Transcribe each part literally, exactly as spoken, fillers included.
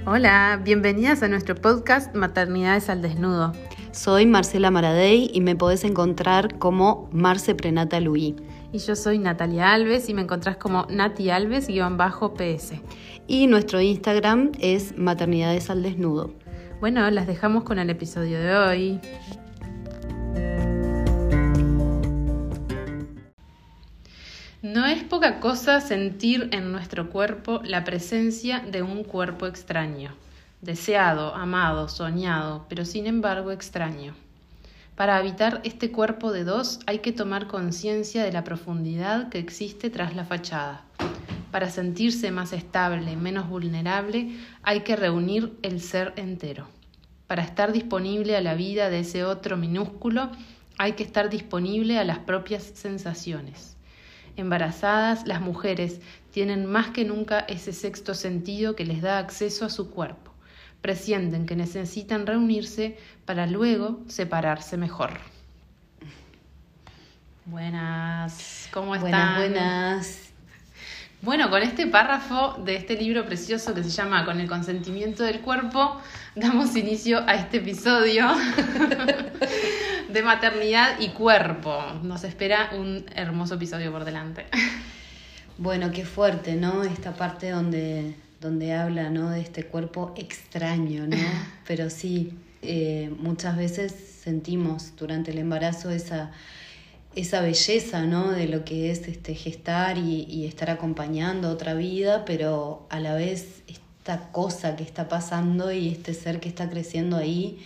Hola, bienvenidas a nuestro podcast Maternidades al Desnudo. Soy Marcela Maradei y me podés encontrar como Marce Prenatal U I. Y yo soy Natalia Alves y me encontrás como Nati Alves-P S. Y nuestro Instagram es Maternidades al Desnudo. Bueno, las dejamos con el episodio de hoy. No es poca cosa sentir en nuestro cuerpo la presencia de un cuerpo extraño, deseado, amado, soñado, pero sin embargo extraño. Para habitar este cuerpo de dos hay que tomar conciencia de la profundidad que existe tras la fachada. Para sentirse más estable, menos vulnerable, hay que reunir el ser entero. Para estar disponible a la vida de ese otro minúsculo, hay que estar disponible a las propias sensaciones. Embarazadas, las mujeres tienen más que nunca ese sexto sentido que les da acceso a su cuerpo. Presienten que necesitan reunirse para luego separarse mejor. Buenas, ¿cómo están? Buenas, buenas. Bueno, con este párrafo de este libro precioso que se llama Con el consentimiento del cuerpo, damos inicio a este episodio de maternidad y cuerpo. Nos espera un hermoso episodio por delante. Bueno, qué fuerte, ¿no? Esta parte donde, donde habla, ¿no? De este cuerpo extraño, ¿no? Pero sí, eh, muchas veces sentimos durante el embarazo esa... esa belleza, ¿no? De lo que es este gestar y, y estar acompañando otra vida, pero a la vez esta cosa que está pasando y este ser que está creciendo ahí,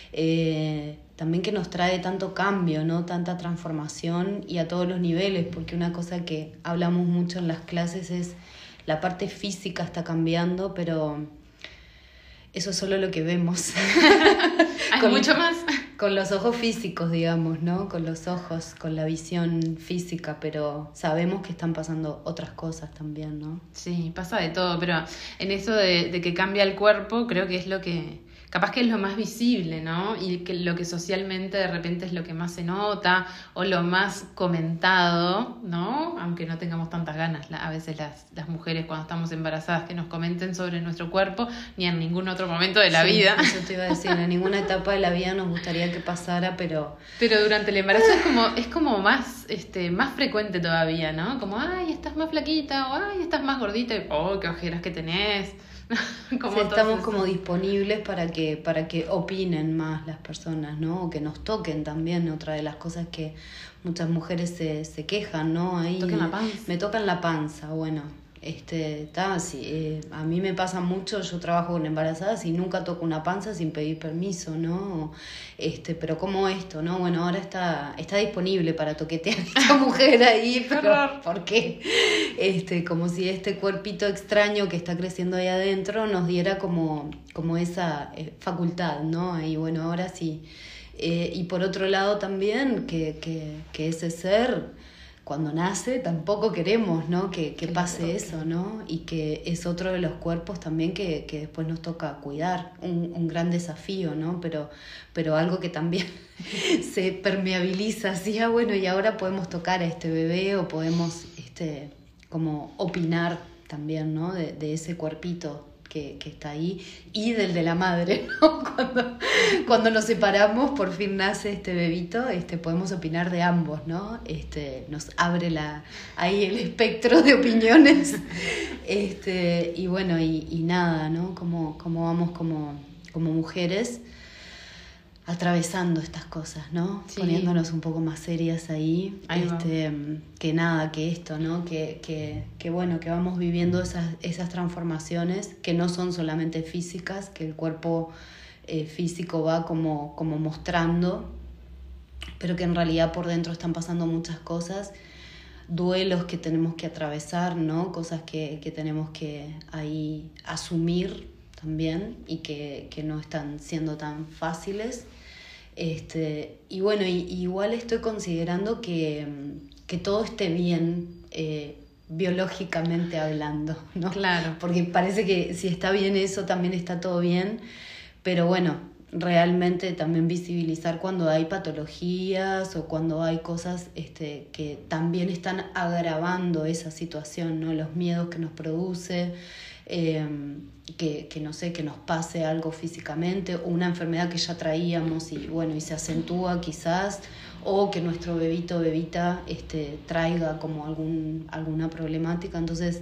eh, también que nos trae tanto cambio, ¿no? Tanta transformación y a todos los niveles, porque una cosa que hablamos mucho en las clases es la parte física está cambiando, pero eso es solo lo que vemos. Hay Con, mucho más. Con los ojos físicos, digamos, ¿no? Con los ojos, con la visión física, pero sabemos que están pasando otras cosas también, ¿no? Sí, pasa de todo, pero en eso de, de que cambia el cuerpo, creo que es lo que... capaz que es lo más visible, ¿no? Y que lo que socialmente de repente es lo que más se nota o lo más comentado, ¿no? Aunque no tengamos tantas ganas, a veces las, las mujeres cuando estamos embarazadas que nos comenten sobre nuestro cuerpo, ni en ningún otro momento de la sí, vida. Eso te iba a decir, en ninguna etapa de la vida nos gustaría que pasara, pero... Pero durante el embarazo es como, es como más, este, más frecuente todavía, ¿no? Como, ay, estás más flaquita, o ay, estás más gordita, y, oh, qué ojeras que tenés. Como sí, estamos como disponibles para que para que opinen más las personas, ¿no? O que nos toquen también. Otra de las cosas que muchas mujeres se, se quejan, ¿no? Ahí toquen la panza. Me tocan la panza, bueno, este, está sí, eh, a mí me pasa mucho, yo trabajo con embarazadas y nunca toco una panza sin pedir permiso, ¿no? Este, pero como esto, ¿no? Bueno, ahora está está disponible para toquetear a esta mujer ahí, pero ¿por qué? Este, como si este cuerpito extraño que está creciendo ahí adentro nos diera como, como esa eh, facultad, ¿no? Ahí, bueno, ahora sí. Eh, y por otro lado también que, que, que ese ser... cuando nace tampoco queremos, ¿no? que, que pase eso, ¿no? Y que es otro de los cuerpos también que, que después nos toca cuidar, un, un gran desafío, ¿no? Pero, pero algo que también se permeabiliza, así, ah, bueno, y ahora podemos tocar a este bebé o podemos este, como opinar también, ¿no? De, de ese cuerpito que, que está ahí y del de la madre, ¿no? Cuando, cuando nos separamos, por fin nace este bebito, este, podemos opinar de ambos, ¿no? Este, nos abre la, ahí el espectro de opiniones. Este, y bueno, y, y nada, ¿no? Como, como vamos como, como mujeres atravesando estas cosas, ¿no? Sí. Poniéndonos un poco más serias ahí, ahí este, que nada, que esto, ¿no? Que, que, que bueno, que vamos viviendo esas, esas transformaciones que no son solamente físicas, que el cuerpo eh, físico va como, como mostrando, pero que en realidad por dentro están pasando muchas cosas, duelos que tenemos que atravesar, ¿no? Cosas que, que tenemos que ahí asumir también y que, que no están siendo tan fáciles. Este, y bueno, y, y igual estoy considerando que, que todo esté bien eh, biológicamente hablando, ¿no? Claro. Porque parece que si está bien eso, también está todo bien, pero bueno, realmente también visibilizar cuando hay patologías o cuando hay cosas este, que también están agravando esa situación, ¿no? Los miedos que nos produce, eh, que, que no sé, que nos pase algo físicamente, o una enfermedad que ya traíamos y bueno, y se acentúa quizás, o que nuestro bebito o bebita este, traiga como algún, alguna problemática, entonces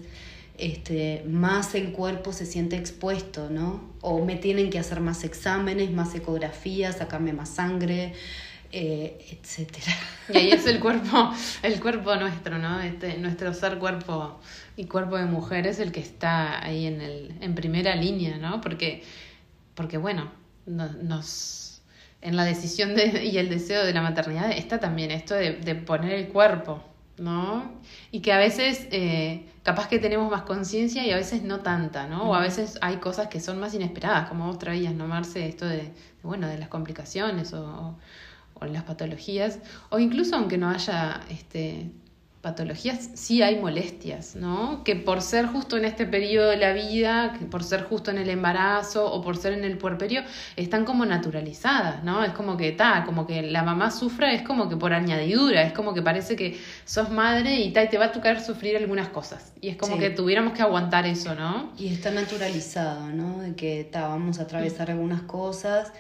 este, más el cuerpo se siente expuesto, ¿no? O me tienen que hacer más exámenes, más ecografías, sacarme más sangre, eh, etcétera. Y ahí es el cuerpo, el cuerpo nuestro, ¿no? Este, nuestro ser cuerpo y cuerpo de mujer es el que está ahí en el, en primera línea, ¿no? Porque, porque bueno, no, nos en la decisión de, y el deseo de la maternidad está también esto de, de poner el cuerpo, ¿no? Y que a veces eh, capaz que tenemos más conciencia y a veces no tanta, ¿no? O a veces hay cosas que son más inesperadas, como vos traías, ¿no, Marce? Esto de, de bueno, de las complicaciones o, o las patologías, o incluso aunque no haya este, patologías, sí hay molestias, ¿no? Que por ser justo en este periodo de la vida, que por ser justo en el embarazo o por ser en el puerperio, están como naturalizadas, ¿no? Es como que ta, como que la mamá sufra, es como que por añadidura, es como que parece que sos madre y, ta, y te va a tocar sufrir algunas cosas. Y es como sí. que tuviéramos que aguantar eso, ¿no? Y está naturalizado, ¿no? De que ta, vamos a atravesar mm. algunas cosas.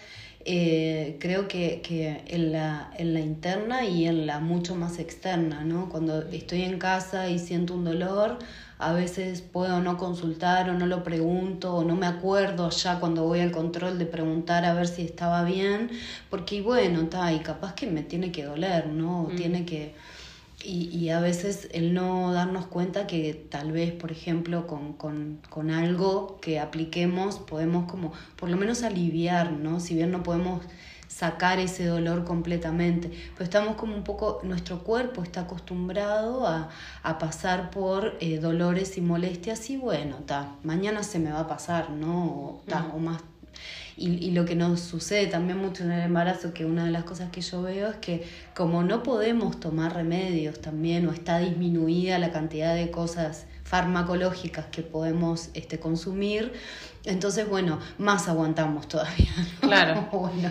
Eh, creo que, que en, la, en la interna y en la mucho más externa, ¿no? Cuando estoy en casa y siento un dolor, a veces puedo no consultar o no lo pregunto o no me acuerdo ya cuando voy al control de preguntar a ver si estaba bien, porque bueno, ta, y capaz que me tiene que doler, ¿no? Mm. Tiene que... Y, y a veces el no darnos cuenta que tal vez, por ejemplo, con, con, con algo que apliquemos podemos como por lo menos aliviar, ¿no? Si bien no podemos sacar ese dolor completamente, pero estamos como un poco, nuestro cuerpo está acostumbrado a, a pasar por eh, dolores y molestias y bueno, ta, mañana se me va a pasar, ¿no? O, ta, mm. o más. Y, y lo que nos sucede también mucho en el embarazo, que una de las cosas que yo veo es que como no podemos tomar remedios también, o está disminuida la cantidad de cosas farmacológicas que podemos este, consumir, entonces bueno, más aguantamos todavía, ¿no? Claro. Bueno,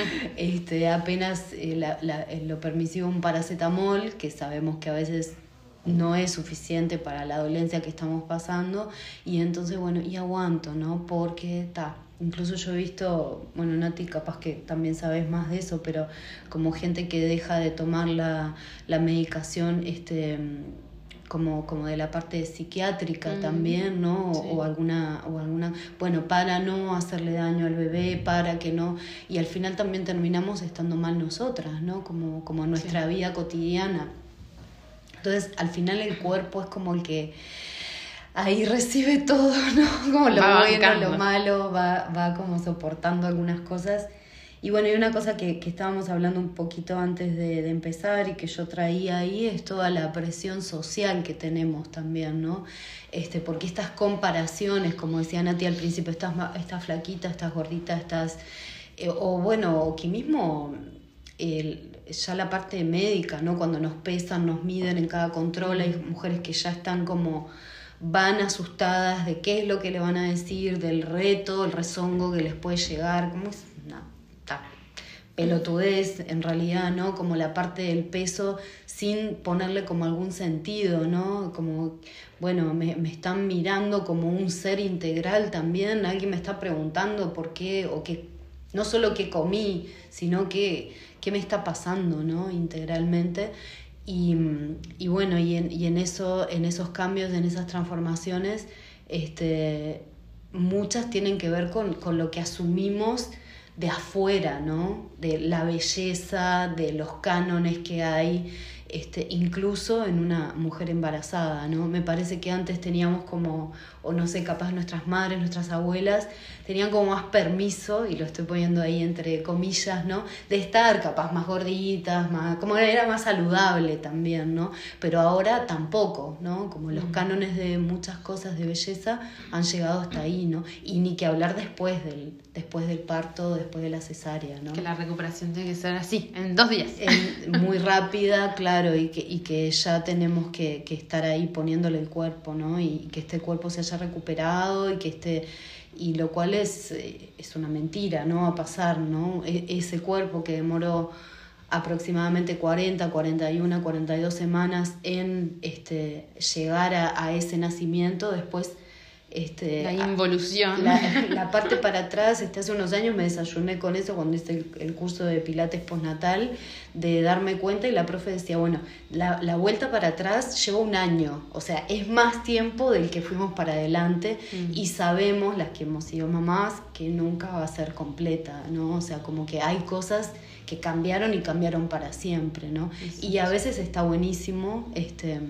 este, apenas eh, la, la, lo permisivo un paracetamol, que sabemos que a veces no es suficiente para la dolencia que estamos pasando, y entonces bueno, y aguanto, ¿no? Porque está... Incluso yo he visto, bueno, Nati, capaz que también sabes más de eso, pero como gente que deja de tomar la, la medicación este, como, como de la parte psiquiátrica mm, también, ¿no? Sí. O, alguna, o alguna, bueno, para no hacerle daño al bebé, para que no, y al final también terminamos estando mal nosotras, ¿no? Como, como en nuestra sí. vida cotidiana. Entonces, al final el cuerpo es como el que... ahí recibe todo, ¿no? Como lo va bueno, bancando. Lo malo, va, va como soportando algunas cosas. Y bueno, y una cosa que, que estábamos hablando un poquito antes de, de empezar y que yo traía ahí es toda la presión social que tenemos también, ¿no? Este, porque estas comparaciones, como decía Nati al principio, estás, estás flaquita, estás gordita, estás... Eh, o bueno, o que mismo... El, ya la parte médica, ¿no? Cuando nos pesan, nos miden en cada control, hay mujeres que ya están como... van asustadas de qué es lo que le van a decir, del reto, el rezongo que les puede llegar, como es una ta, pelotudez en realidad, ¿no? Como la parte del peso sin ponerle como algún sentido, ¿no? Como, bueno, me, me están mirando como un ser integral también, alguien me está preguntando por qué, o qué, no solo qué comí, sino qué, qué me está pasando, ¿no? Integralmente. Y, y bueno, y en, y en eso, en esos cambios, en esas transformaciones, este, muchas tienen que ver con, con lo que asumimos de afuera, ¿no? De la belleza, de los cánones que hay, este, incluso en una mujer embarazada, ¿no? Me parece que antes teníamos como, o no sé, capaz nuestras madres, nuestras abuelas, tenían como más permiso, y lo estoy poniendo ahí entre comillas, ¿no? De estar capaz más gorditas, más, como era más saludable también, ¿no? Pero ahora tampoco, ¿no? Como los cánones de muchas cosas de belleza han llegado hasta ahí, ¿no? Y ni que hablar después del, después del parto, después de la cesárea, ¿no? Que la recuperación tiene que ser así, en dos días. En, muy rápida, claro, y que, y que ya tenemos que, que estar ahí poniéndole el cuerpo, ¿no? Y que este cuerpo se haya recuperado y que esté... Y lo cual es, es una mentira, ¿no? A pasar, ¿no? E- ese cuerpo que demoró aproximadamente cuarenta, cuarenta y uno, cuarenta y dos semanas en este, llegar a, a ese nacimiento, después Este, la involución. La, la parte para atrás, este, hace unos años me desayuné con eso cuando hice el, el curso de Pilates postnatal, de darme cuenta, y la profe decía, bueno, la, la vuelta para atrás lleva un año, o sea, es más tiempo del que fuimos para adelante, mm. y sabemos, las que hemos sido mamás, que nunca va a ser completa, ¿no? O sea, como que hay cosas que cambiaron y cambiaron para siempre, ¿no? Sí, y a veces está buenísimo, este,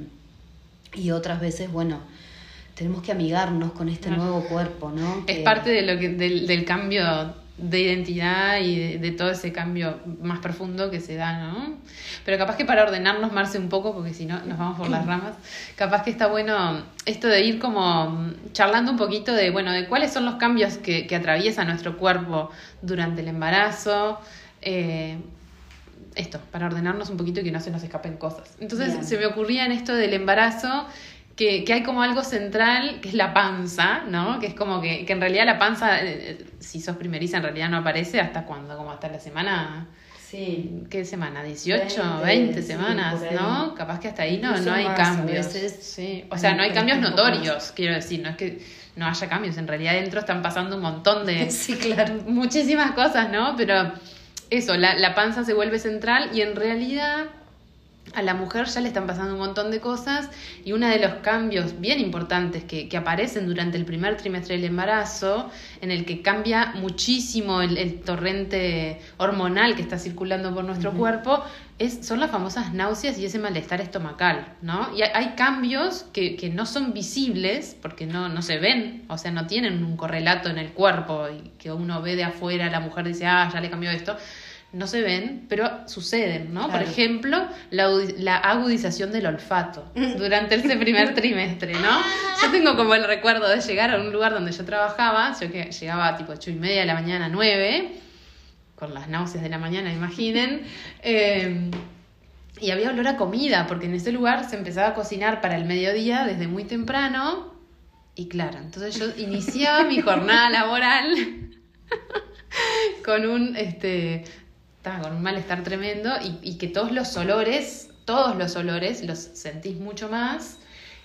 y otras veces, bueno, tenemos que amigarnos con este nuevo cuerpo, ¿no? Es que... parte de lo que, del, del cambio de identidad y de, de todo ese cambio más profundo que se da, ¿no? Pero capaz que para ordenarnos, Marce, un poco, porque si no nos vamos por las ramas, capaz que está bueno esto de ir como charlando un poquito de, bueno, de cuáles son los cambios que, que atraviesa nuestro cuerpo durante el embarazo, eh, esto, para ordenarnos un poquito y que no se nos escapen cosas. Entonces Bien. se me ocurría en esto del embarazo que, que hay como algo central, que es la panza, ¿no? Que es como que, que en realidad la panza, eh, si sos primeriza, en realidad no aparece hasta cuándo, como hasta la semana... Sí. ¿Qué semana? dieciocho, veinte semanas, sí, ¿no? Capaz que hasta ahí no, no hay cambios. Sí. O sea, no hay cambios notorios, quiero decir, no es que no haya cambios, en realidad dentro están pasando un montón de... Sí, claro. Muchísimas cosas, ¿no? Pero eso, la, la panza se vuelve central y en realidad a la mujer ya le están pasando un montón de cosas, y uno de los cambios bien importantes que, que aparecen durante el primer trimestre del embarazo, en el que cambia muchísimo el, el torrente hormonal que está circulando por nuestro uh-huh. cuerpo, es, son las famosas náuseas y ese malestar estomacal, ¿no? Y hay, hay cambios que, que no son visibles porque no, no se ven, o sea, no tienen un correlato en el cuerpo, y que uno ve de afuera, la mujer dice, ah, ya le cambió esto. No se ven, pero suceden, ¿no? Claro. Por ejemplo, la, la agudización del olfato durante ese primer trimestre, ¿no? Yo tengo como el recuerdo de llegar a un lugar donde yo trabajaba, yo que llegaba tipo ocho y media de la mañana, nueve, con las náuseas de la mañana, imaginen, eh, y había olor a comida, porque en ese lugar se empezaba a cocinar para el mediodía desde muy temprano, y claro, entonces yo iniciaba mi jornada laboral con un... este con un malestar tremendo, y, y que todos los olores, todos los olores los sentís mucho más,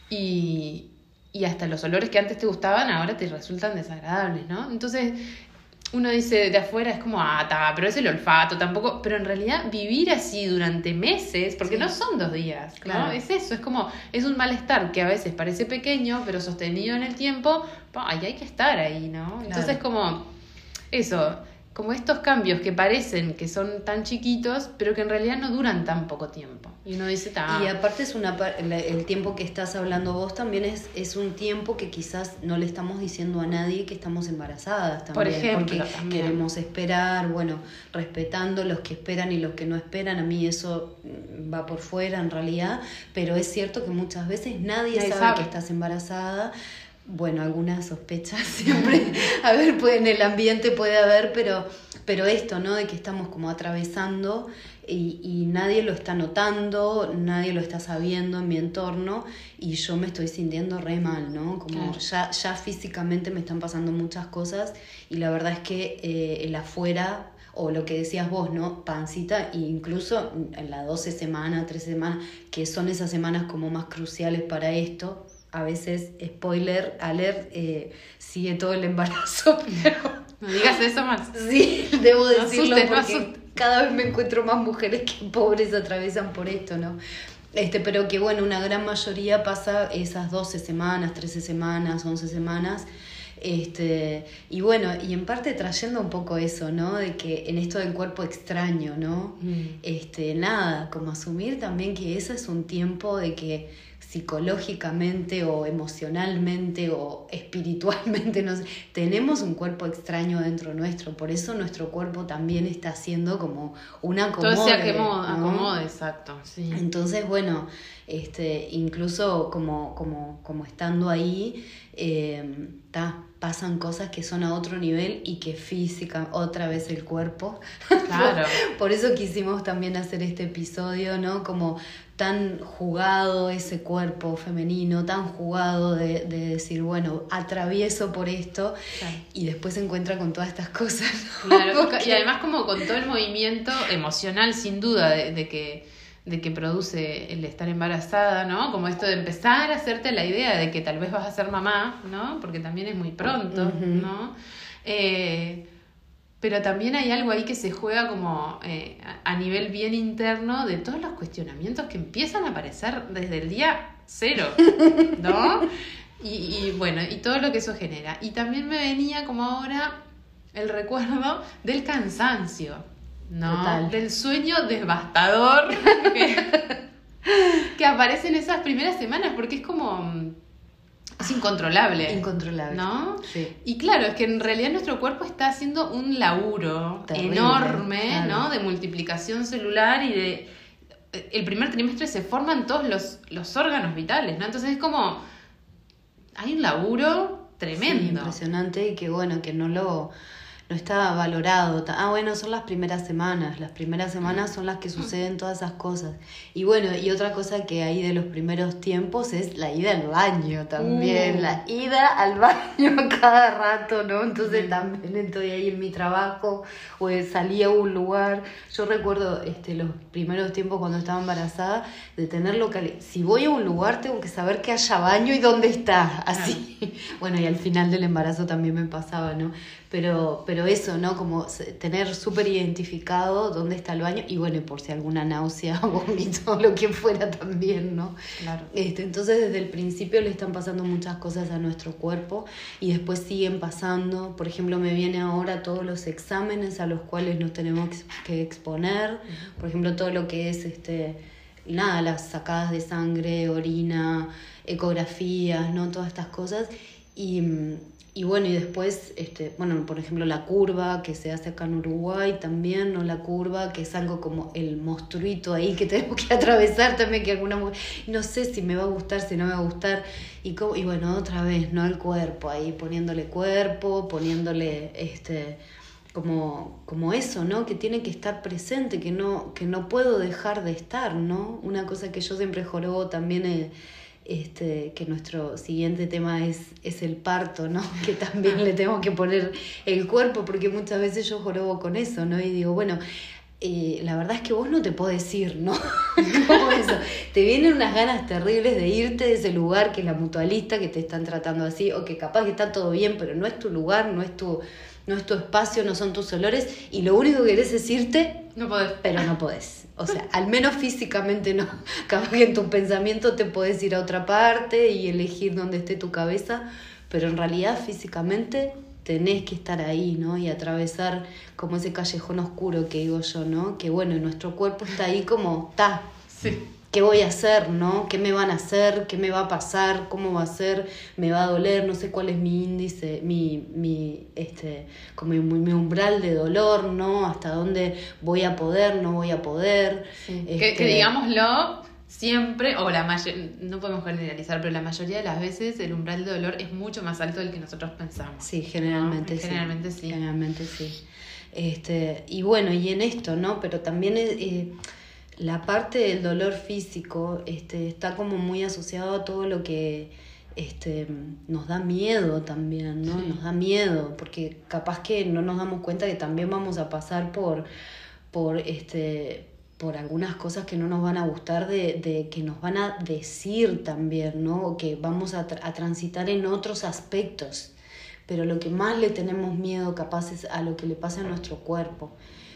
y, y hasta los olores que antes te gustaban ahora te resultan desagradables, ¿no? Entonces uno dice de afuera, es como, ah, ta, pero es el olfato, tampoco, pero en realidad vivir así durante meses, porque sí. no son dos días, claro. ¿no? Es eso, es como, es un malestar que a veces parece pequeño, pero sostenido en el tiempo, y hay que estar ahí, ¿no? Claro. Entonces como, eso... como estos cambios que parecen que son tan chiquitos, pero que en realidad no duran tan poco tiempo. Y uno dice, ta. Y aparte es una el tiempo que estás hablando vos también es, es un tiempo que quizás no le estamos diciendo a nadie que estamos embarazadas también. Por ejemplo, porque también. Queremos esperar, bueno, respetando los que esperan y los que no esperan. A mí eso va por fuera en realidad, pero es cierto que muchas veces nadie, nadie sabe, sabe que estás embarazada. Bueno, algunas sospechas siempre, a ver, pues en el ambiente puede haber, pero, pero esto, ¿no? De que estamos como atravesando y, y nadie lo está notando, nadie lo está sabiendo en mi entorno, y yo me estoy sintiendo re mal, ¿no? Como claro. ya, ya físicamente me están pasando muchas cosas, y la verdad es que eh, el afuera, o lo que decías vos, ¿no? Pancita, e incluso en las doce semanas, trece semanas, que son esas semanas como más cruciales para esto. A veces, spoiler alert, eh, sigue todo el embarazo, pero... No digas eso más. Sí, debo no decirlo asustes, porque no cada vez me encuentro más mujeres que pobres atraviesan por esto, ¿no? Este, pero que bueno, una gran mayoría pasa esas doce semanas, trece semanas, once semanas, este, y bueno, y en parte trayendo un poco eso, ¿no? De que en esto del cuerpo extraño, ¿no? Mm. Este, nada, como asumir también que ese es un tiempo de que psicológicamente o emocionalmente o espiritualmente, no sé, tenemos un cuerpo extraño dentro nuestro, por eso nuestro cuerpo también está haciendo como un acomode. Todo se acomode, ¿no? acomode, exacto. Sí. Entonces, bueno, este, incluso como, como, como estando ahí, eh, ta, pasan cosas que son a otro nivel y que física, otra vez el cuerpo. Claro. por, por eso quisimos también hacer este episodio, ¿no? Como tan jugado ese cuerpo femenino, tan jugado de, de decir, bueno, atravieso por esto, claro. y después se encuentra con todas estas cosas, ¿no? Claro, porque... y además como con todo el movimiento emocional, sin duda, de, de que de que produce el estar embarazada, ¿no? Como esto de empezar a hacerte la idea de que tal vez vas a ser mamá, ¿no? Porque también es muy pronto, uh-huh. ¿no? Eh, pero también hay algo ahí que se juega como eh, a nivel bien interno de todos los cuestionamientos que empiezan a aparecer desde el día cero, ¿no? Y, y bueno, y todo lo que eso genera. Y también me venía como ahora el recuerdo del cansancio, ¿no? Total. Del sueño devastador que, que aparece en esas primeras semanas, porque es como... es incontrolable. Incontrolable. ¿No? Sí. Y claro, es que en realidad nuestro cuerpo está haciendo un laburo terrible, enorme, claro. ¿no? De multiplicación celular y de... el primer trimestre se forman todos los, los órganos vitales, ¿no? Entonces es como... hay un laburo tremendo. Sí, impresionante y que bueno, que no lo... no está valorado. Ah, bueno, son las primeras semanas. Las primeras semanas son las que suceden todas esas cosas. Y bueno, y otra cosa que hay de los primeros tiempos es la ida al baño también. Uh. La ida al baño cada rato, ¿no? Entonces uh. también estoy ahí en mi trabajo o salí a un lugar. Yo recuerdo este, los primeros tiempos cuando estaba embarazada de tener local. Si voy a un lugar tengo que saber que haya baño y dónde está. Así. Uh. Bueno, y al final del embarazo también me pasaba, ¿no? Pero, pero eso, ¿no? Como tener súper identificado dónde está el baño y bueno, por si alguna náusea, vómito, lo que fuera también, ¿no? Claro. Este, entonces desde el principio le están pasando muchas cosas a nuestro cuerpo y después siguen pasando. Por ejemplo, me viene ahora todos los exámenes a los cuales nos tenemos que exponer. Por ejemplo, todo lo que es, este, nada, las sacadas de sangre, orina, ecografías, ¿no? Todas estas cosas. Y... Y bueno, y después, este, bueno, por ejemplo, la curva que se hace acá en Uruguay también, ¿no? La curva, que es algo como el monstruito ahí que tenemos que atravesar también, que alguna mujer, no sé si me va a gustar, si no me va a gustar, y, como, y bueno, otra vez, ¿no? El cuerpo ahí, poniéndole cuerpo, poniéndole, este, como, como eso, ¿no? Que tiene que estar presente, que no, que no puedo dejar de estar, ¿no? Una cosa que yo siempre jorobo también es, Este, que nuestro siguiente tema es, es el parto, ¿no? Que también le tengo que poner el cuerpo, porque muchas veces yo jorobo con eso, ¿no? Y digo, bueno, eh, la verdad es que vos no te podés ir, ¿no? Como eso, te vienen unas ganas terribles de irte de ese lugar que es la mutualista, que te están tratando así, o que capaz que está todo bien, pero no es tu lugar, no es tu, no es tu espacio, no son tus olores, y lo único que querés es irte, no podés. Pero no podés. O sea, al menos físicamente no. Capaz que en tu pensamiento te podés ir a otra parte y elegir dónde esté tu cabeza, pero en realidad físicamente tenés que estar ahí, ¿no? Y atravesar como ese callejón oscuro que digo yo, ¿no? Que bueno, nuestro cuerpo está ahí como, está. Sí. ¿Qué voy a hacer, no? ¿Qué me van a hacer? ¿Qué me va a pasar? ¿Cómo va a ser? ¿Me va a doler? No sé cuál es mi índice, mi, mi, este, como mi, mi umbral de dolor, ¿no? ¿Hasta dónde voy a poder? ¿No voy a poder? Sí. Este... Que, que digámoslo, siempre, o la mayoría, no podemos generalizar, pero la mayoría de las veces el umbral de dolor es mucho más alto del que nosotros pensamos. Sí, generalmente ¿no? sí. Generalmente sí. Generalmente sí. Este, y bueno, y en esto, ¿no? Pero también... Eh, la parte del dolor físico este, está como muy asociado a todo lo que este, nos da miedo también, ¿no? Sí. Nos da miedo, porque capaz que no nos damos cuenta que también vamos a pasar por, por, este, por algunas cosas que no nos van a gustar, de, de que nos van a decir también, ¿no? O que vamos a, tra- a transitar en otros aspectos. Pero lo que más le tenemos miedo capaz es a lo que le pasa a nuestro cuerpo.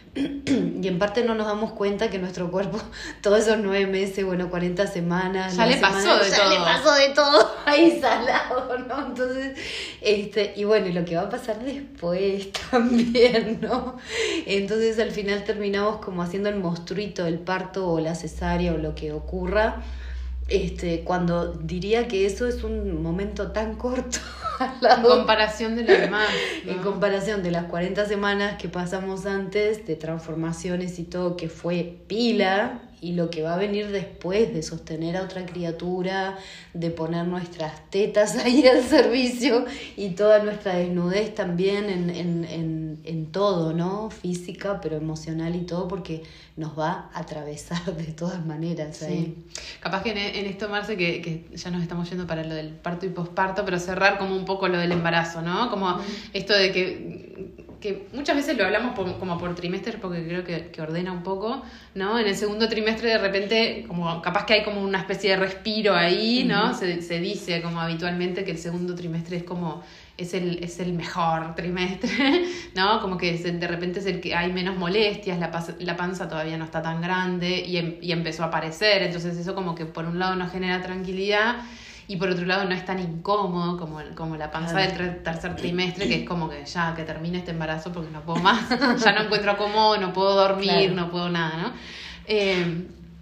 Y en parte no nos damos cuenta que nuestro cuerpo, todos esos nueve meses, bueno, cuarenta semanas... Ya le pasó semana, de ya todo. le pasó de todo ahí salado, ¿no? Entonces, este, y bueno, y lo que va a pasar después también, ¿no? Entonces al final terminamos como haciendo el monstruito, el parto o la cesárea o lo que ocurra, este, cuando diría que eso es un momento tan corto. En comparación de lo demás, ¿no? En comparación de las cuarenta semanas que pasamos antes, de transformaciones y todo, que fue pila, y lo que va a venir después de sostener a otra criatura, de poner nuestras tetas ahí al servicio y toda nuestra desnudez también en, en, en, en todo, ¿no? Física, pero emocional y todo, porque nos va a atravesar de todas maneras ahí. Sí. Capaz que en, en esto, Marce, que, que ya nos estamos yendo para lo del parto y posparto, pero cerrar como un poco lo del embarazo, ¿no? Como mm. esto de que que muchas veces lo hablamos por, como por trimestre porque creo que, que ordena un poco, ¿no? En el segundo trimestre de repente, como capaz que hay como una especie de respiro ahí, ¿no? Uh-huh. Se, se dice como habitualmente que el segundo trimestre es como, es el, es el mejor trimestre, ¿no? Como que se, de repente es el que hay menos molestias, la, pas, la panza todavía no está tan grande y, em, y empezó a aparecer, entonces eso como que por un lado nos genera tranquilidad. Y por otro lado no es tan incómodo como, como la panza del tre- tercer trimestre, que es como que ya que termine este embarazo porque no puedo más, ya no encuentro cómodo, no puedo dormir, claro. no puedo nada, ¿no? Eh,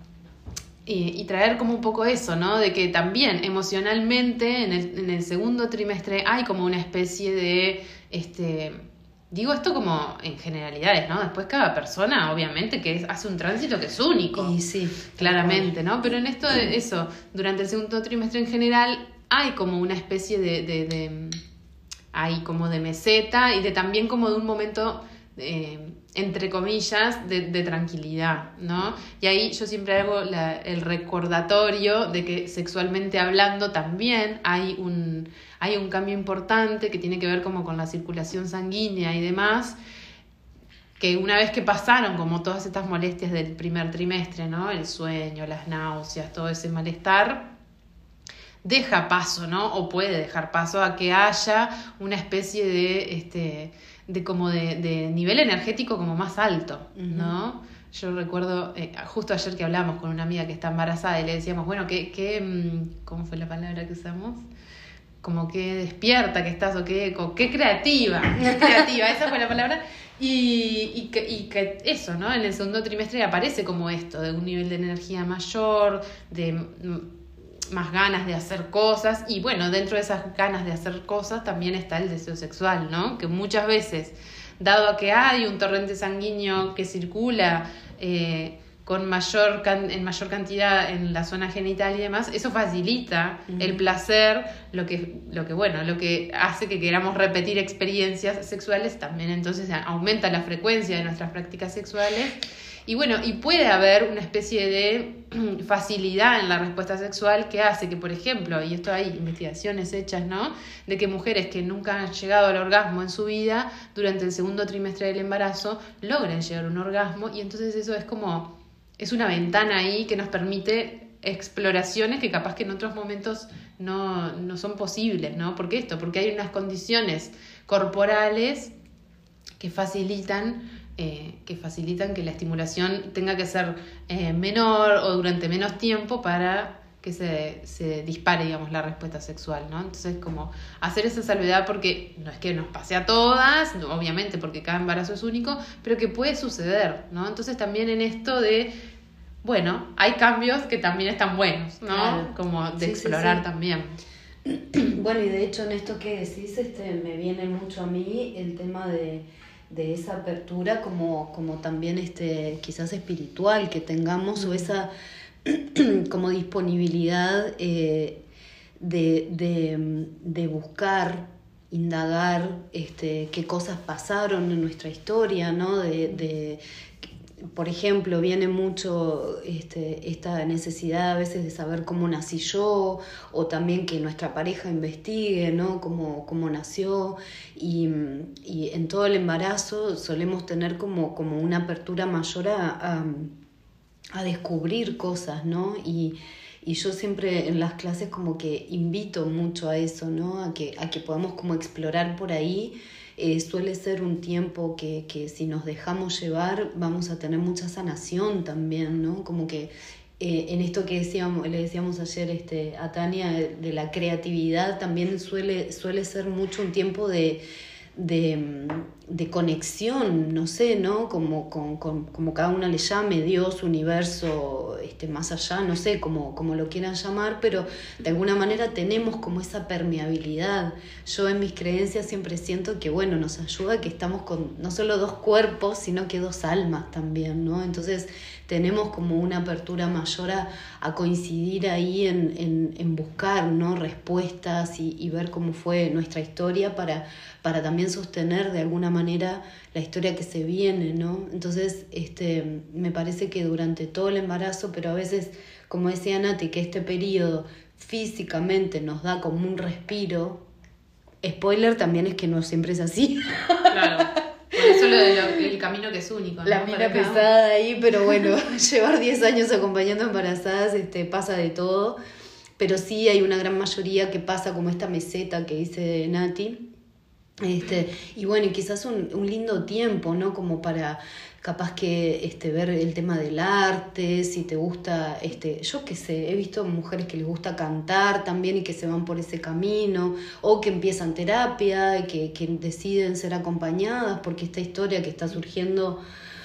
y, y traer como un poco eso, ¿no? De que también emocionalmente en el, en el segundo trimestre hay como una especie de... este Digo esto como en generalidades, ¿no? Después cada persona, obviamente, que es, hace un tránsito que es único. Y sí. Claramente, ¿no? Pero en esto de eso, durante el segundo trimestre en general, hay como una especie de... de, de hay como de meseta y de también como de un momento, eh, entre comillas, de, de tranquilidad, ¿no? Y ahí yo siempre hago la, el recordatorio de que sexualmente hablando también hay un... hay un cambio importante que tiene que ver como con la circulación sanguínea y demás, que una vez que pasaron como todas estas molestias del primer trimestre, ¿no? El sueño, las náuseas, todo ese malestar, deja paso, ¿no? O puede dejar paso a que haya una especie de, este, de como de, de nivel energético como más alto, ¿no? Uh-huh. Yo recuerdo, eh, justo ayer que hablamos con una amiga que está embarazada y le decíamos, bueno, ¿qué, qué, ¿cómo fue la palabra que usamos? Como que despierta que estás, o qué, o qué creativa, qué creativa, esa fue la palabra, y, y, que, y que eso, ¿no? En el segundo trimestre aparece como esto, de un nivel de energía mayor, de m- más ganas de hacer cosas, y bueno, dentro de esas ganas de hacer cosas también está el deseo sexual, ¿no? Que muchas veces, dado a que hay un torrente sanguíneo que circula, eh, con mayor can- en mayor cantidad en la zona genital y demás, eso facilita uh-huh. el placer, lo que, lo que bueno, lo que hace que queramos repetir experiencias sexuales, también entonces aumenta la frecuencia de nuestras prácticas sexuales, y bueno, y puede haber una especie de facilidad en la respuesta sexual que hace que, por ejemplo, y esto hay investigaciones hechas, ¿no?, de que mujeres que nunca han llegado al orgasmo en su vida, durante el segundo trimestre del embarazo, logren llegar a un orgasmo, y entonces eso es como... es una ventana ahí que nos permite exploraciones que capaz que en otros momentos no, no son posibles, ¿no? ¿Por qué esto? Porque hay unas condiciones corporales que facilitan, eh, que facilitan que la estimulación tenga que ser eh, menor o durante menos tiempo para que se, se dispare, digamos, la respuesta sexual, ¿no? Entonces, como hacer esa salvedad, porque no es que nos pase a todas, no, obviamente, porque cada embarazo es único, pero que puede suceder, ¿no? Entonces, también en esto de, bueno, hay cambios que también están buenos, ¿no? Claro. Como de sí, explorar sí, sí. también. Bueno, y de hecho, en esto que decís, este, me viene mucho a mí el tema de, de esa apertura, como, como también este, quizás espiritual que tengamos, mm. o esa... como disponibilidad eh, de, de, de buscar, indagar este, qué cosas pasaron en nuestra historia, ¿no? De, de, por ejemplo, viene mucho este, esta necesidad a veces de saber cómo nací yo, o también que nuestra pareja investigue, ¿no? Cómo, cómo nació, y, y en todo el embarazo solemos tener como, como una apertura mayor a... a a descubrir cosas, ¿no? Y, y yo siempre en las clases como que invito mucho a eso, ¿no? A que, a que podamos como explorar por ahí. Eh, suele ser un tiempo que, que si nos dejamos llevar vamos a tener mucha sanación también, ¿no? Como que eh, en esto que decíamos, le decíamos ayer este, a Tania de, de la creatividad, también suele, suele ser mucho un tiempo de... De, de conexión, no sé, ¿no? Como, con, con, como cada una le llame, Dios, universo, este, más allá, no sé, como, como lo quieran llamar, pero de alguna manera tenemos como esa permeabilidad. Yo en mis creencias siempre siento que, bueno, nos ayuda que estamos con no solo dos cuerpos, sino que dos almas también, ¿no? Entonces tenemos como una apertura mayor a, a coincidir ahí en, en, en buscar, ¿no? respuestas y, y ver cómo fue nuestra historia para, para también sostener de alguna manera la historia que se viene, ¿no? Entonces, este, me parece que durante todo el embarazo, pero a veces, como decía Nati, que este periodo físicamente nos da como un respiro. Spoiler también es que no siempre es así. Claro. eso lo de lo, el camino que es único, ¿no? La mina Para cada pesada ahí, pero bueno, llevar diez años acompañando embarazadas este, pasa de todo. Pero sí hay una gran mayoría que pasa como esta meseta que dice Nati. Este, y bueno, y quizás un, un lindo tiempo, ¿no? Como para capaz que este, ver el tema del arte, si te gusta, este, yo qué sé, he visto mujeres que les gusta cantar también y que se van por ese camino, o que empiezan terapia y que, que deciden ser acompañadas, porque esta historia que está surgiendo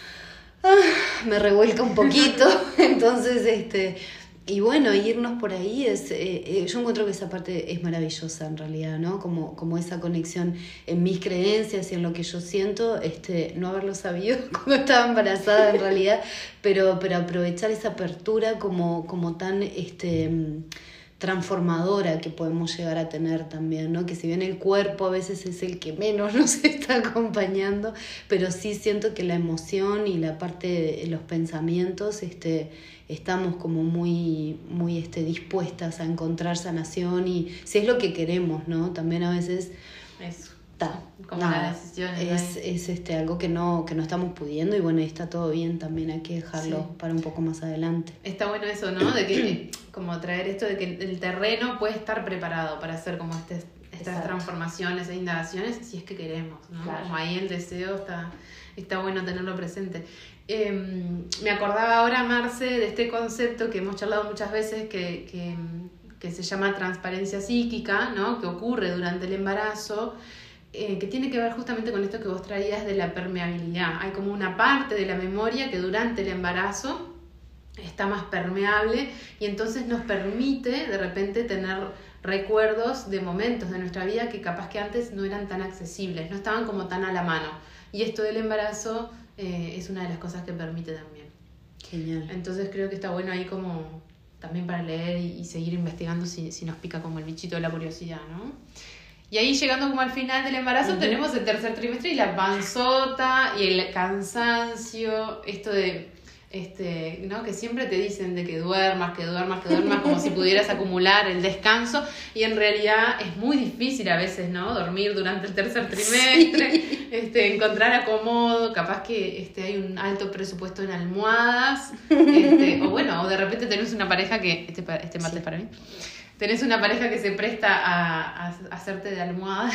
ah, me revuelca un poquito. Entonces, este... Y bueno, irnos por ahí es, eh, eh, yo encuentro que esa parte es maravillosa en realidad, ¿no? Como, como esa conexión en mis creencias y en lo que yo siento, este, no haberlo sabido cuando estaba embarazada en realidad, pero, pero aprovechar esa apertura como, como tan este, transformadora que podemos llegar a tener también, ¿no? Que si bien el cuerpo a veces es el que menos nos está acompañando, pero sí siento que la emoción y la parte de los pensamientos, este, estamos como muy, muy este, dispuestas a encontrar sanación y si es lo que queremos, ¿no? También a veces Eso. Ta, Como nada, la decisión. es, es este, algo que no, que no estamos pudiendo y bueno, está todo bien, también hay que dejarlo Sí. para un poco más adelante. Está bueno eso, ¿no? De que, como traer esto de que el terreno puede estar preparado para hacer como este, estas Exacto. transformaciones e indagaciones si es que queremos, ¿no? Claro. Como ahí el deseo está, está bueno tenerlo presente. Eh, me acordaba ahora, Marce, de este concepto que hemos charlado muchas veces que, que, que se llama transparencia psíquica, ¿no? Que ocurre durante el embarazo. Eh, que tiene que ver justamente con esto que vos traías de la permeabilidad. Hay como una parte de la memoria que durante el embarazo está más permeable y entonces nos permite de repente tener recuerdos de momentos de nuestra vida que capaz que antes no eran tan accesibles, no estaban como tan a la mano. Y esto del embarazo eh, es una de las cosas que permite también. Genial. Entonces creo que está bueno ahí como también para leer y, y seguir investigando si, si nos pica como el bichito de la curiosidad, ¿no? Y ahí llegando como al final del embarazo, uh-huh. tenemos el tercer trimestre y la panzota y el cansancio, esto de, este, ¿no? Que siempre te dicen de que duermas, que duermas, que duermas, como si pudieras acumular el descanso, y en realidad es muy difícil a veces, ¿no? Dormir durante el tercer trimestre, sí. este, encontrar acomodo, capaz que este, hay un alto presupuesto en almohadas, este, o bueno, o de repente tenés una pareja que, este, este mate sí. es para mí, tenés una pareja que se presta a, a hacerte de almohada,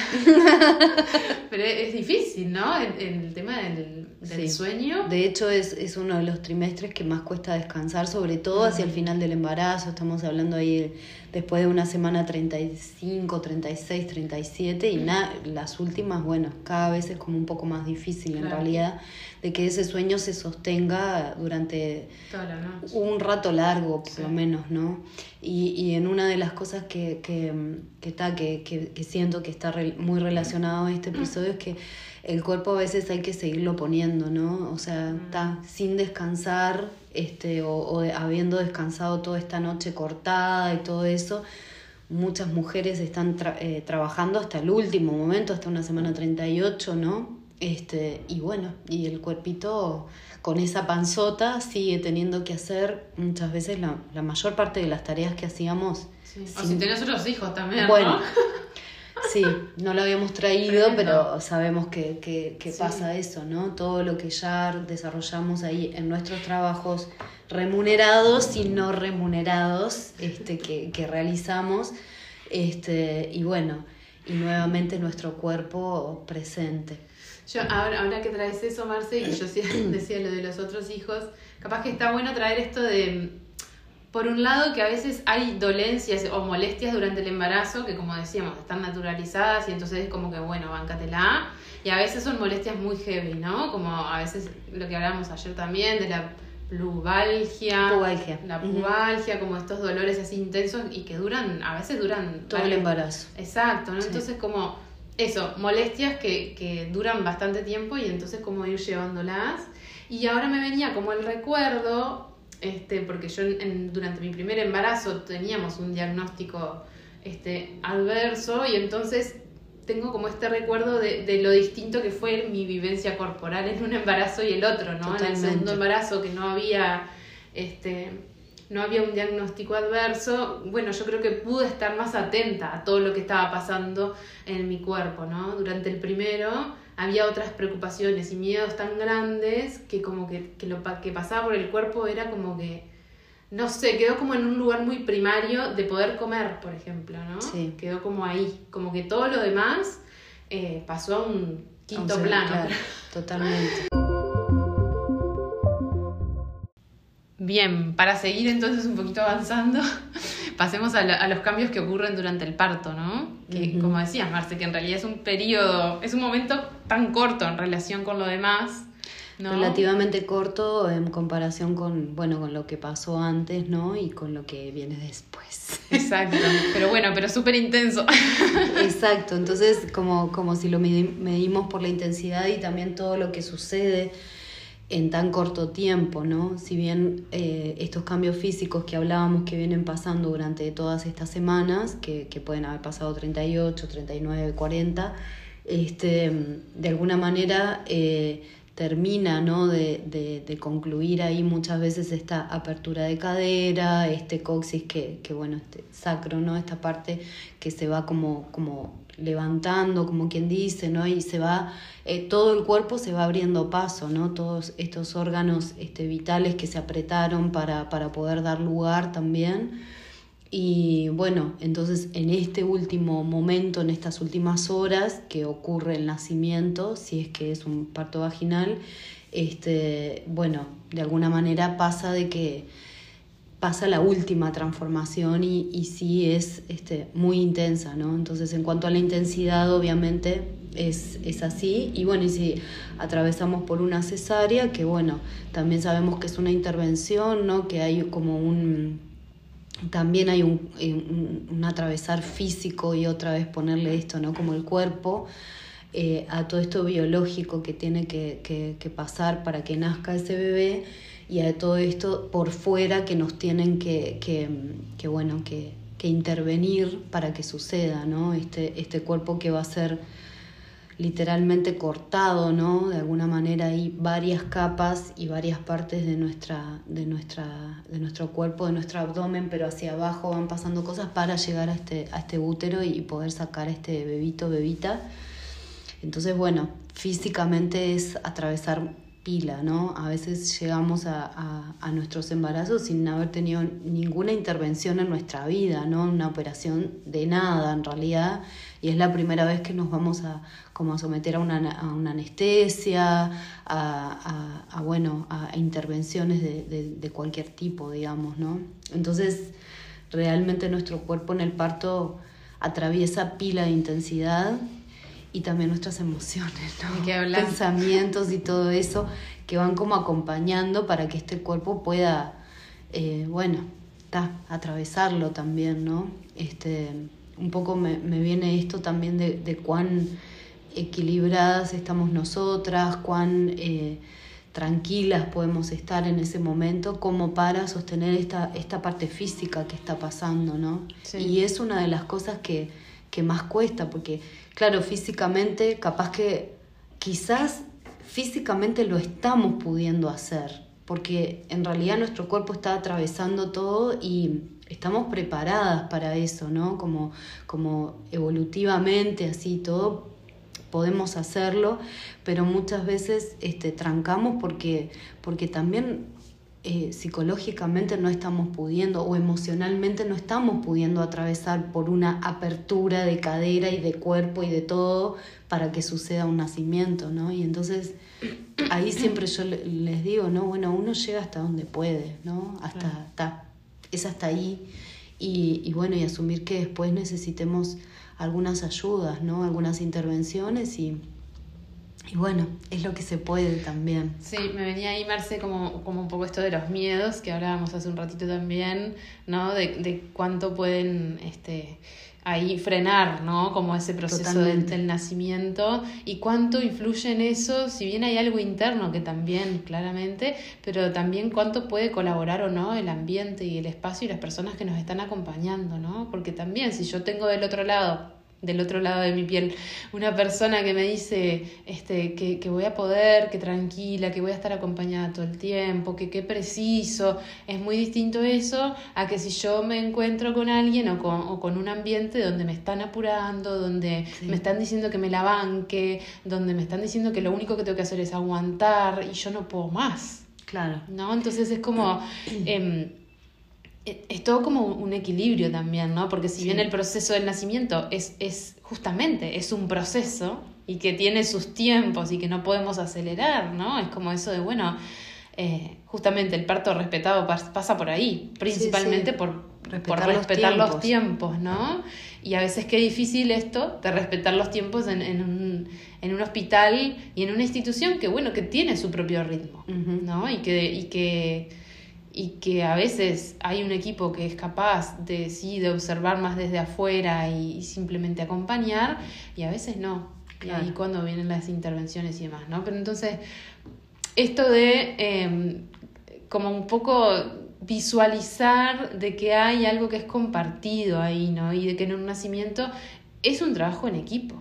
pero es difícil, ¿no? El, el tema del, del sí. sueño. De hecho, es, es uno de los trimestres que más cuesta descansar, sobre todo uh-huh. hacia el final del embarazo. Estamos hablando ahí después de una semana treinta y cinco, treinta y seis, treinta y siete, y na, las últimas, bueno, cada vez es como un poco más difícil claro. en realidad, de que ese sueño se sostenga durante toda la noche. Un rato largo, por sí. lo menos, ¿no? Y, y en una de las cosas que, que, que, está, que, que, que siento que está re, muy relacionado a este episodio es que el cuerpo a veces hay que seguirlo poniendo, ¿no? O sea, mm. está sin descansar, este, o, o habiendo descansado toda esta noche cortada y todo eso, muchas mujeres están tra- eh, trabajando hasta el último momento, hasta una semana treinta y ocho, ¿no? Este, y bueno, y el cuerpito con esa panzota sigue teniendo que hacer muchas veces la, la mayor parte de las tareas que hacíamos. Sí. Sin... O si tenés otros hijos también, bueno, ¿no? Sí, no lo habíamos traído, pero sabemos que, que, que sí. pasa eso, ¿no? Todo lo que ya desarrollamos ahí en nuestros trabajos remunerados y no remunerados este, que, que realizamos. Este, y bueno, y nuevamente nuestro cuerpo presente. Yo ahora, ahora que traes eso, Marce, y yo decía lo de los otros hijos, capaz que está bueno traer esto de, por un lado, que a veces hay dolencias o molestias durante el embarazo que, como decíamos, están naturalizadas y entonces es como que, bueno, báncatela, y a veces son molestias muy heavy, ¿no? Como a veces lo que hablábamos ayer también de la pubalgia, pubalgia. la pubalgia, uh-huh. como estos dolores así intensos y que duran, a veces duran... todo el embarazo. Exacto, ¿no? Sí. Entonces como... Eso, molestias que, que duran bastante tiempo y entonces cómo ir llevándolas. Y ahora me venía como el recuerdo, este, porque yo en, durante mi primer embarazo teníamos un diagnóstico este, adverso y entonces tengo como este recuerdo de, de lo distinto que fue mi vivencia corporal en un embarazo y el otro, ¿no? Totalmente. En el segundo embarazo que no había... este no había un diagnóstico adverso, bueno, yo creo que pude estar más atenta a todo lo que estaba pasando en mi cuerpo, ¿no? Durante el primero había otras preocupaciones y miedos tan grandes que como que, que lo que pasaba por el cuerpo era como que, no sé, quedó como en un lugar muy primario de poder comer, por ejemplo, ¿no? Sí. Quedó como ahí, como que todo lo demás eh, pasó a un quinto O sea, plano. claro, totalmente. Bien, para seguir entonces un poquito avanzando, pasemos a, la, a los cambios que ocurren durante el parto, ¿no? Que, uh-huh. como decías, Marce, que en realidad es un periodo, es un momento tan corto en relación con lo demás, ¿no? Relativamente corto en comparación con, bueno, con lo que pasó antes, ¿no? Y con lo que viene después. Exacto, pero bueno, pero súper intenso. Exacto, entonces como, como si lo medimos por la intensidad y también todo lo que sucede en tan corto tiempo, ¿no? Si bien eh, estos cambios físicos que hablábamos que vienen pasando durante todas estas semanas, que, que pueden haber pasado treinta y ocho, treinta y nueve, cuarenta, este, de alguna manera eh, termina, ¿no? de, de, de concluir ahí muchas veces esta apertura de cadera, este coxis que, que bueno, este sacro, ¿no? Esta parte que se va como, como levantando, como quien dice, ¿no? Y se va, eh, todo el cuerpo se va abriendo paso, ¿no? Todos estos órganos este, vitales que se apretaron para, para poder dar lugar también. Y bueno, entonces en este último momento, en estas últimas horas que ocurre el nacimiento, si es que es un parto vaginal, este, bueno, de alguna manera pasa de que pasa la última transformación y, y sí es este, muy intensa, ¿no? Entonces, en cuanto a la intensidad, obviamente es, es así. Y bueno, y si atravesamos por una cesárea, que bueno, también sabemos que es una intervención, ¿no? Que hay como un... También hay un, un, un atravesar físico y otra vez ponerle esto, ¿no? Como el cuerpo eh, a todo esto biológico que tiene que, que, que pasar para que nazca ese bebé. Y a todo esto por fuera que nos tienen que, que, que, bueno, que, que intervenir para que suceda, ¿no? Este, este cuerpo que va a ser literalmente cortado, ¿no? De alguna manera hay varias capas y varias partes de, nuestra, de, nuestra, de nuestro cuerpo, de nuestro abdomen, pero hacia abajo van pasando cosas para llegar a este, a este útero y poder sacar a este bebito, bebita. Entonces, bueno, físicamente es atravesar pila, ¿no? A veces llegamos a, a, a nuestros embarazos sin haber tenido ninguna intervención en nuestra vida, ¿no? Una operación de nada en realidad, y es la primera vez que nos vamos a, como a someter a una, a una anestesia, a, a, a, bueno, a intervenciones de, de, de cualquier tipo, digamos, ¿no? Entonces, realmente nuestro cuerpo en el parto atraviesa pila de intensidad y también nuestras emociones, ¿no? ¿De qué hablas? Pensamientos y todo eso que van como acompañando para que este cuerpo pueda, eh, bueno, ta, atravesarlo también, ¿no? Este, un poco me, me viene esto también de, de cuán equilibradas estamos nosotras, cuán eh, tranquilas podemos estar en ese momento como para sostener esta, esta parte física que está pasando, ¿no? Sí. Y es una de las cosas que, que más cuesta, porque claro, físicamente, capaz que quizás físicamente lo estamos pudiendo hacer, porque en realidad nuestro cuerpo está atravesando todo y estamos preparadas para eso, ¿no? Como, como evolutivamente, así todo, podemos hacerlo, pero muchas veces este, trancamos porque, porque también eh, psicológicamente no estamos pudiendo o emocionalmente no estamos pudiendo atravesar por una apertura de cadera y de cuerpo y de todo para que suceda un nacimiento, ¿no? Y entonces ahí siempre yo les digo, ¿no? Bueno, uno llega hasta donde puede, ¿no? Hasta, claro. hasta, es hasta ahí y, y bueno, y asumir que después necesitemos algunas ayudas, ¿no? Algunas intervenciones y Y bueno, es lo que se puede también. Sí, me venía ahí, Marce, como, como un poco esto de los miedos, que hablábamos hace un ratito también, ¿no? De, de cuánto pueden este, ahí frenar, ¿no? Como ese proceso del, del nacimiento y cuánto influye en eso, si bien hay algo interno que también, claramente, pero también cuánto puede colaborar o no el ambiente y el espacio y las personas que nos están acompañando, ¿no? Porque también si yo tengo del otro lado del otro lado de mi piel, una persona que me dice este, que, que voy a poder, que tranquila, que voy a estar acompañada todo el tiempo, que qué preciso, es muy distinto eso a que si yo me encuentro con alguien o con, o con un ambiente donde me están apurando, donde sí. me están diciendo que me la banque, donde me están diciendo que lo único que tengo que hacer es aguantar y yo no puedo más. Claro. ¿No? Entonces es como... Eh, es todo como un equilibrio también, ¿no? Porque si sí. bien el proceso del nacimiento es, es justamente, es un proceso y que tiene sus tiempos y que no podemos acelerar, ¿no? Es como eso de, bueno, eh, justamente el parto respetado pasa por ahí, principalmente sí, sí. por respetar, por respetar los, tiempos. los tiempos, ¿no? Y a veces qué difícil esto de respetar los tiempos en, en, un, en un hospital y en una institución que, bueno, que tiene su propio ritmo, uh-huh. ¿no? Y que... Y que y que a veces hay un equipo que es capaz de sí de observar más desde afuera y, y simplemente acompañar, y a veces no. Claro. Y ahí cuando vienen las intervenciones y demás, ¿no? Pero entonces, esto de eh, como un poco visualizar de que hay algo que es compartido ahí, ¿no? Y de que en un nacimiento es un trabajo en equipo.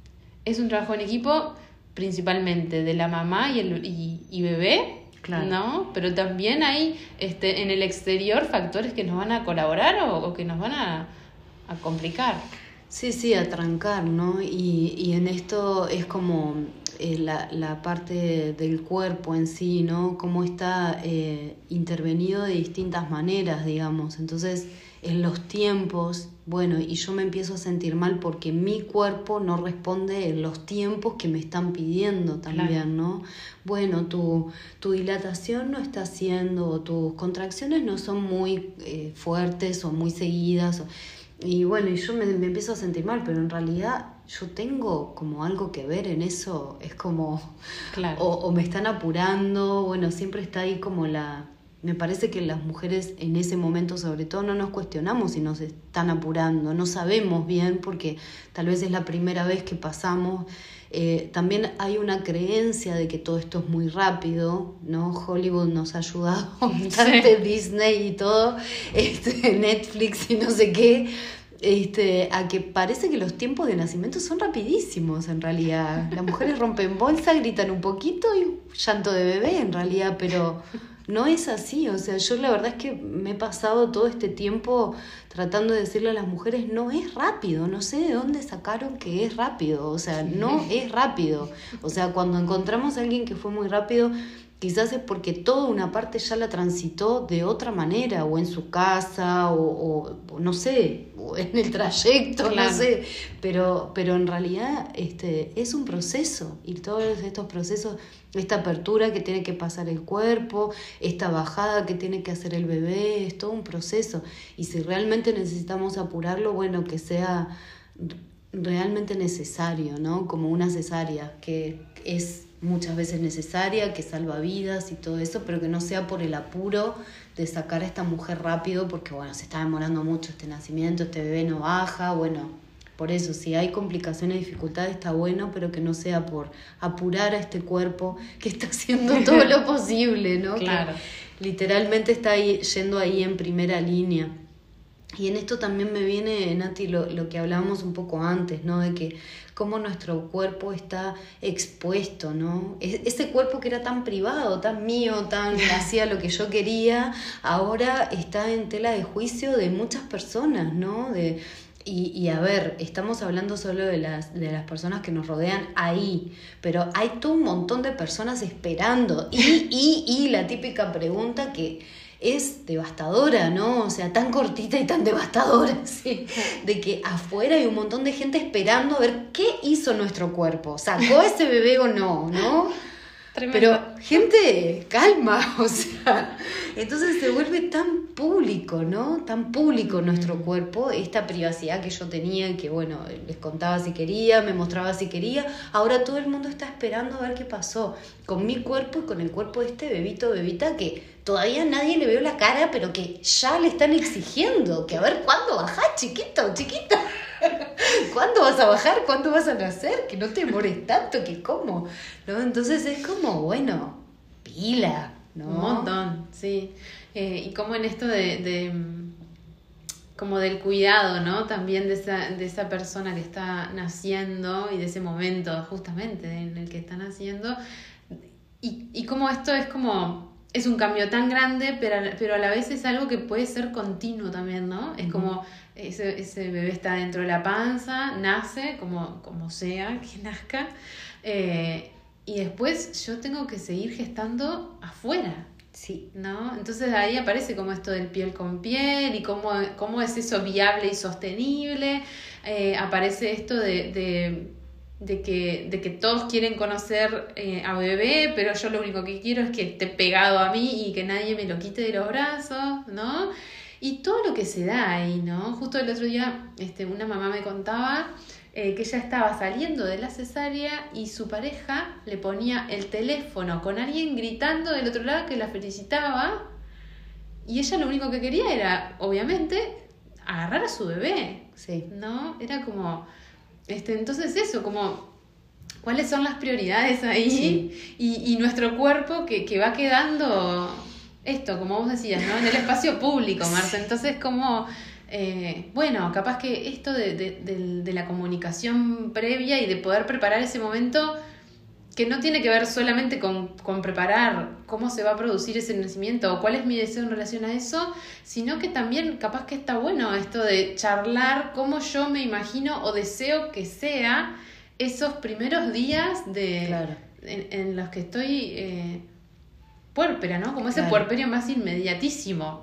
Es un trabajo en equipo principalmente de la mamá y, el, y, y bebé, claro. ¿no? Pero también hay este, en el exterior factores que nos van a colaborar o, o que nos van a, a complicar. Sí, sí, a trancar, ¿no? Y, y en esto es como eh, la, la parte del cuerpo en sí, ¿no? Cómo está eh, intervenido de distintas maneras, digamos. Entonces, en los tiempos, bueno, y yo me empiezo a sentir mal porque mi cuerpo no responde en los tiempos que me están pidiendo también, claro. ¿no? Bueno, tu, tu dilatación no está haciendo, o tus contracciones no son muy eh, fuertes o muy seguidas, o, y bueno, y yo me, me empiezo a sentir mal, pero en realidad yo tengo como algo que ver en eso, es como, claro. o, o me están apurando, bueno, siempre está ahí como la... Me parece que las mujeres en ese momento sobre todo no nos cuestionamos si nos están apurando, no sabemos bien porque tal vez es la primera vez que pasamos. Eh, también hay una creencia de que todo esto es muy rápido, ¿no? Hollywood nos ha ayudado bastante, sí. Disney y todo, este, Netflix y no sé qué, este, a que parece que los tiempos de nacimiento son rapidísimos en realidad. Las mujeres rompen bolsa, gritan un poquito y llanto de bebé en realidad, pero... No es así, o sea, yo la verdad es que me he pasado todo este tiempo tratando de decirle a las mujeres, no es rápido, no sé de dónde sacaron que es rápido, o sea, no es rápido. O sea, cuando encontramos a alguien que fue muy rápido, quizás es porque toda una parte ya la transitó de otra manera, o en su casa, o, o, o no sé, o en el trayecto, claro. no sé, pero, pero en realidad este, es un proceso, y todos estos procesos, esta apertura que tiene que pasar el cuerpo, esta bajada que tiene que hacer el bebé, es todo un proceso, y si realmente necesitamos apurarlo, bueno, que sea realmente necesario, ¿no? Como una cesárea, que es muchas veces necesaria, que salva vidas y todo eso, pero que no sea por el apuro de sacar a esta mujer rápido, porque bueno, se está demorando mucho este nacimiento, este bebé no baja, bueno, por eso, si hay complicaciones, dificultades, está bueno, pero que no sea por apurar a este cuerpo que está haciendo todo lo posible, ¿no? Claro. Que literalmente está ahí, yendo ahí en primera línea. Y en esto también me viene, Nati, lo, lo que hablábamos un poco antes, ¿no? De que cómo nuestro cuerpo está expuesto, ¿no? Es, ese cuerpo que era tan privado, tan mío, tan hacía lo que yo quería, ahora está en tela de juicio de muchas personas, ¿no? De, y, y a ver, estamos hablando solo de las, de las personas que nos rodean ahí, pero hay todo un montón de personas esperando. Y, y, y la típica pregunta que... es devastadora, ¿no? O sea, tan cortita y tan devastadora, ¿sí? De que afuera hay un montón de gente esperando a ver qué hizo nuestro cuerpo. ¿Sacó ese bebé o no? ¿No? Tremendo. Pero, gente, calma, o sea, entonces se vuelve tan público, ¿no? Tan público nuestro cuerpo, esta privacidad que yo tenía, que bueno, les contaba si quería, me mostraba si quería, ahora todo el mundo está esperando a ver qué pasó con mi cuerpo y con el cuerpo de este bebito, bebita, que todavía nadie le veo la cara, pero que ya le están exigiendo, que a ver, ¿cuándo bajás, chiquito, chiquita? ¿Cuándo vas a bajar? ¿Cuándo vas a nacer? Que no te demores tanto, que cómo, ¿no? Entonces es como, bueno, pila, ¿no? Un montón, sí. Eh, y como en esto de, de como del cuidado, ¿no? También de esa, de esa persona que está naciendo y de ese momento justamente en el que está naciendo. Y, y como esto es como, es un cambio tan grande, pero, pero a la vez es algo que puede ser continuo también, ¿no? Es como ese, ese bebé está dentro de la panza, nace, como, como sea que nazca, eh, y después yo tengo que seguir gestando afuera. Sí. ¿No? Entonces ahí aparece como esto del piel con piel y cómo, cómo es eso viable y sostenible. Eh, aparece esto de, de, de, que, de que todos quieren conocer eh, a bebé, pero yo lo único que quiero es que esté pegado a mí y que nadie me lo quite de los brazos, ¿no? Y todo lo que se da ahí, ¿no? Justo el otro día este, una mamá me contaba Eh, que ella estaba saliendo de la cesárea y su pareja le ponía el teléfono con alguien gritando del otro lado que la felicitaba, y ella lo único que quería era, obviamente, agarrar a su bebé, sí. ¿no? Era como, este, entonces eso, como, ¿cuáles son las prioridades ahí? Sí. Y, y nuestro cuerpo que, que va quedando, esto, como vos decías, ¿no? En el espacio público, Marta, entonces como... Eh, bueno, capaz que esto de, de, de, de la comunicación previa y de poder preparar ese momento, que no tiene que ver solamente con, con preparar cómo se va a producir ese nacimiento o cuál es mi deseo en relación a eso, sino que también capaz que está bueno esto de charlar cómo yo me imagino o deseo que sea esos primeros días de claro. en, en los que estoy eh, puérpera, ¿no? Como ese claro. puerperio más inmediatísimo.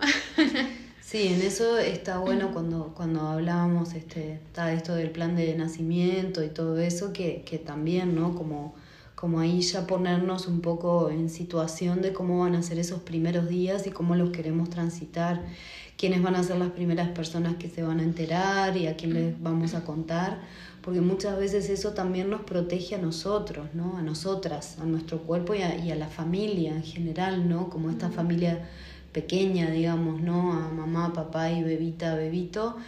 Sí, en eso está bueno cuando, cuando hablábamos este, está esto del plan de nacimiento y todo eso, que, que también, ¿no? Como, como ahí ya ponernos un poco en situación de cómo van a ser esos primeros días y cómo los queremos transitar, quiénes van a ser las primeras personas que se van a enterar y a quién les vamos a contar, porque muchas veces eso también nos protege a nosotros, ¿no? A nosotras, a nuestro cuerpo y a, y a la familia en general, ¿no? Como esta familia pequeña, digamos, ¿no? A mamá, papá y bebita, bebito,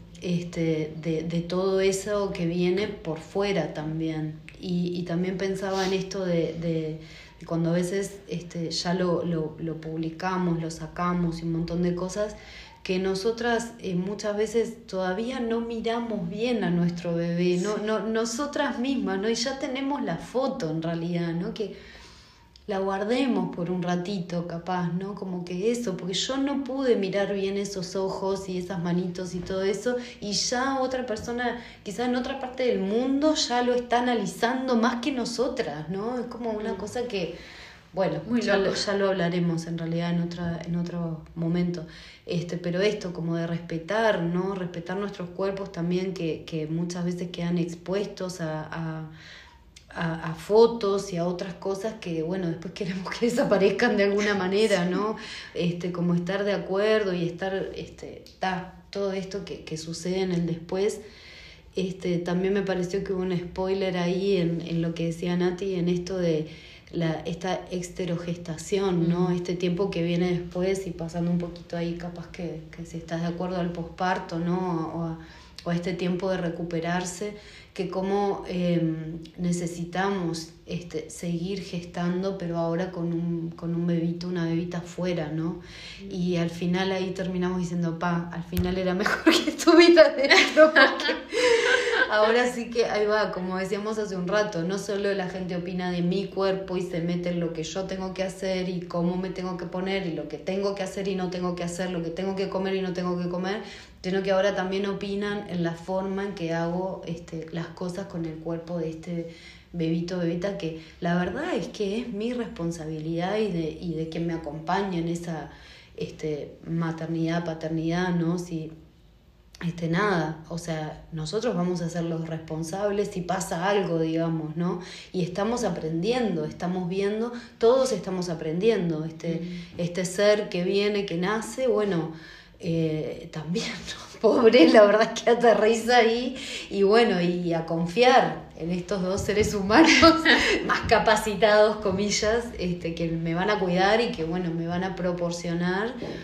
este, de, de todo eso que viene por fuera también. Y, y también pensaba en esto de, de, de cuando a veces este, ya lo, lo, lo publicamos, lo sacamos y un montón de cosas, que nosotras eh, muchas veces todavía no miramos bien a nuestro bebé, no, no, nosotras mismas, ¿no? Y ya tenemos la foto en realidad, ¿no? Que la guardemos por un ratito, capaz, ¿no? Como que eso, porque yo no pude mirar bien esos ojos y esas manitos y todo eso, y ya otra persona, quizás en otra parte del mundo, ya lo está analizando más que nosotras, ¿no? Es como una cosa que, bueno, Muy ya, lo, ya lo hablaremos en realidad en otra, en otro momento. Este, pero esto, como de respetar, ¿no? Respetar nuestros cuerpos también, que, que muchas veces quedan expuestos a... a A, a fotos y a otras cosas que, bueno, después queremos que desaparezcan de alguna manera, ¿no? Este, como estar de acuerdo y estar, este, ta, todo esto que, que sucede en el después. Este, también me pareció que hubo un spoiler ahí en, en lo que decía Nati, en esto de la, esta exterogestación, ¿no? Mm. Este tiempo que viene después y pasando un poquito ahí, capaz que, que si estás de acuerdo al posparto, ¿no? O a, o a este tiempo de recuperarse, que como eh, necesitamos este, seguir gestando, pero ahora con un, con un bebito, una bebita afuera, ¿no? Y al final ahí terminamos diciendo, pa, al final era mejor que estuviera dentro, porque ahora sí que ahí va, como decíamos hace un rato, no solo la gente opina de mi cuerpo y se mete en lo que yo tengo que hacer y cómo me tengo que poner y lo que tengo que hacer y no tengo que hacer, lo que tengo que comer y no tengo que comer, sino que ahora también opinan en la forma en que hago este, las cosas con el cuerpo de este bebito, bebita, que la verdad es que es mi responsabilidad y de, y de quien me acompaña en esa este, maternidad, paternidad, ¿no? Si, este, nada, o sea, nosotros vamos a ser los responsables si pasa algo, digamos, ¿no? Y estamos aprendiendo, estamos viendo, todos estamos aprendiendo, este, mm. este ser que viene, que nace, bueno... Eh, también, ¿no? Pobre, la verdad es que aterriza ahí y bueno, y a confiar en estos dos seres humanos más capacitados, comillas, este, que me van a cuidar y que bueno, me van a proporcionar,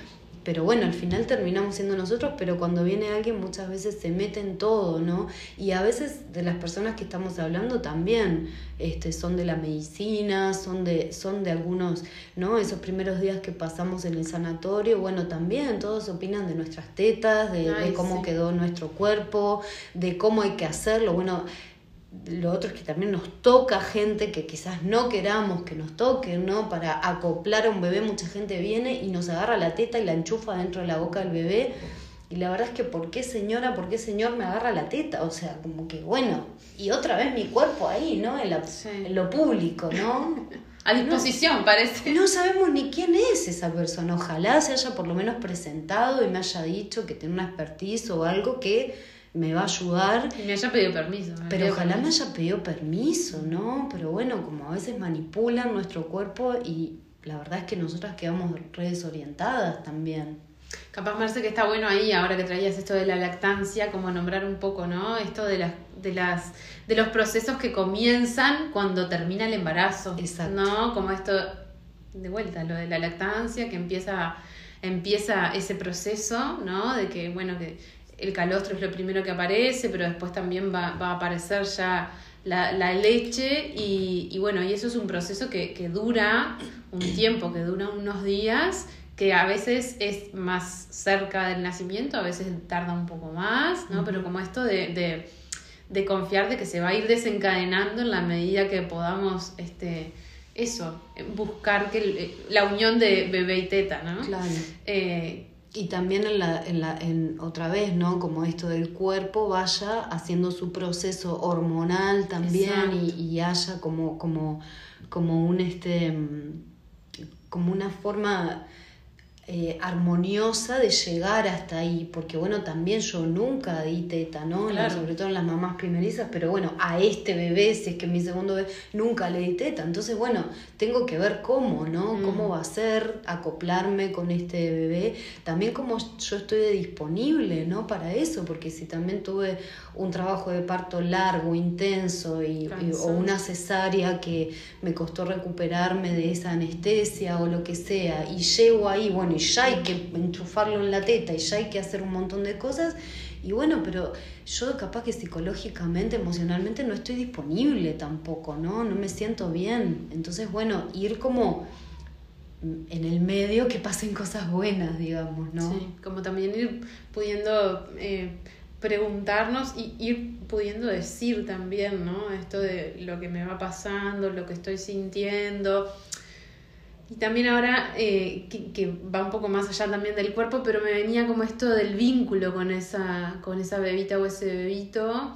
pero bueno, al final terminamos siendo nosotros, pero cuando viene alguien muchas veces se mete en todo, ¿no? Y a veces de las personas que estamos hablando también este, son de la medicina, son de, son de algunos, ¿no? Esos primeros días que pasamos en el sanatorio, bueno, también todos opinan de nuestras tetas, de, Ay, de cómo sí. quedó nuestro cuerpo, de cómo hay que hacerlo, bueno... Lo otro es que también nos toca gente que quizás no queramos que nos toque, ¿no? Para acoplar a un bebé mucha gente viene y nos agarra la teta y la enchufa dentro de la boca del bebé. Y la verdad es que ¿por qué señora, por qué señor me agarra la teta? O sea, como que bueno, y otra vez mi cuerpo ahí, ¿no? En, la, Sí. en lo público, ¿no? A disposición, no, parece. No sabemos ni quién es esa persona. Ojalá se haya por lo menos presentado y me haya dicho que tiene una expertise o algo que... me va a ayudar. Y me haya pedido permiso. Pero pedido ojalá permiso. me haya pedido permiso, ¿no? Pero bueno, como a veces manipulan nuestro cuerpo y la verdad es que nosotras quedamos re desorientadas también. Capaz, Marce, que está bueno ahí, ahora que traías esto de la lactancia, como nombrar un poco, ¿no? Esto de las, de las, de los procesos que comienzan cuando termina el embarazo. Exacto. ¿No? Como esto, de vuelta, lo de la lactancia, que empieza, empieza ese proceso, ¿no? De que, bueno, que el calostro es lo primero que aparece, pero después también va, va a aparecer ya la, la leche y, y bueno, y eso es un proceso que, que dura un tiempo, que dura unos días, que a veces es más cerca del nacimiento, a veces tarda un poco más, ¿no? Uh-huh. Pero como esto de, de, de confiar de que se va a ir desencadenando en la medida que podamos, este, eso, buscar que la unión de bebé y teta, ¿no? Claro. Eh, Y también en la, en la, en otra vez, ¿no? Como esto del cuerpo vaya haciendo su proceso hormonal también y, y haya como, como, como un este como una forma eh, armoniosa de llegar hasta ahí, porque bueno, también yo nunca di teta, ¿no? Claro. Sobre todo en las mamás primerizas, pero bueno, a este bebé, si es que mi segundo bebé, nunca le di teta, entonces bueno, tengo que ver cómo, ¿no? Mm. Cómo va a ser acoplarme con este bebé, también cómo yo estoy disponible, ¿no? Para eso, porque si también tuve un trabajo de parto largo, intenso, y, y, o una cesárea que me costó recuperarme de esa anestesia o lo que sea, y llego ahí, bueno, y ya hay que enchufarlo en la teta, y ya hay que hacer un montón de cosas, y bueno, pero yo capaz que psicológicamente, emocionalmente no estoy disponible tampoco, ¿no? No me siento bien, entonces bueno, ir como en el medio que pasen cosas buenas, digamos, ¿no? Sí, como también ir pudiendo eh, preguntarnos y ir pudiendo decir también, ¿no? Esto de lo que me va pasando, lo que estoy sintiendo. Y también ahora, eh, que, que va un poco más allá también del cuerpo, pero me venía como esto del vínculo con esa, con esa bebita o ese bebito,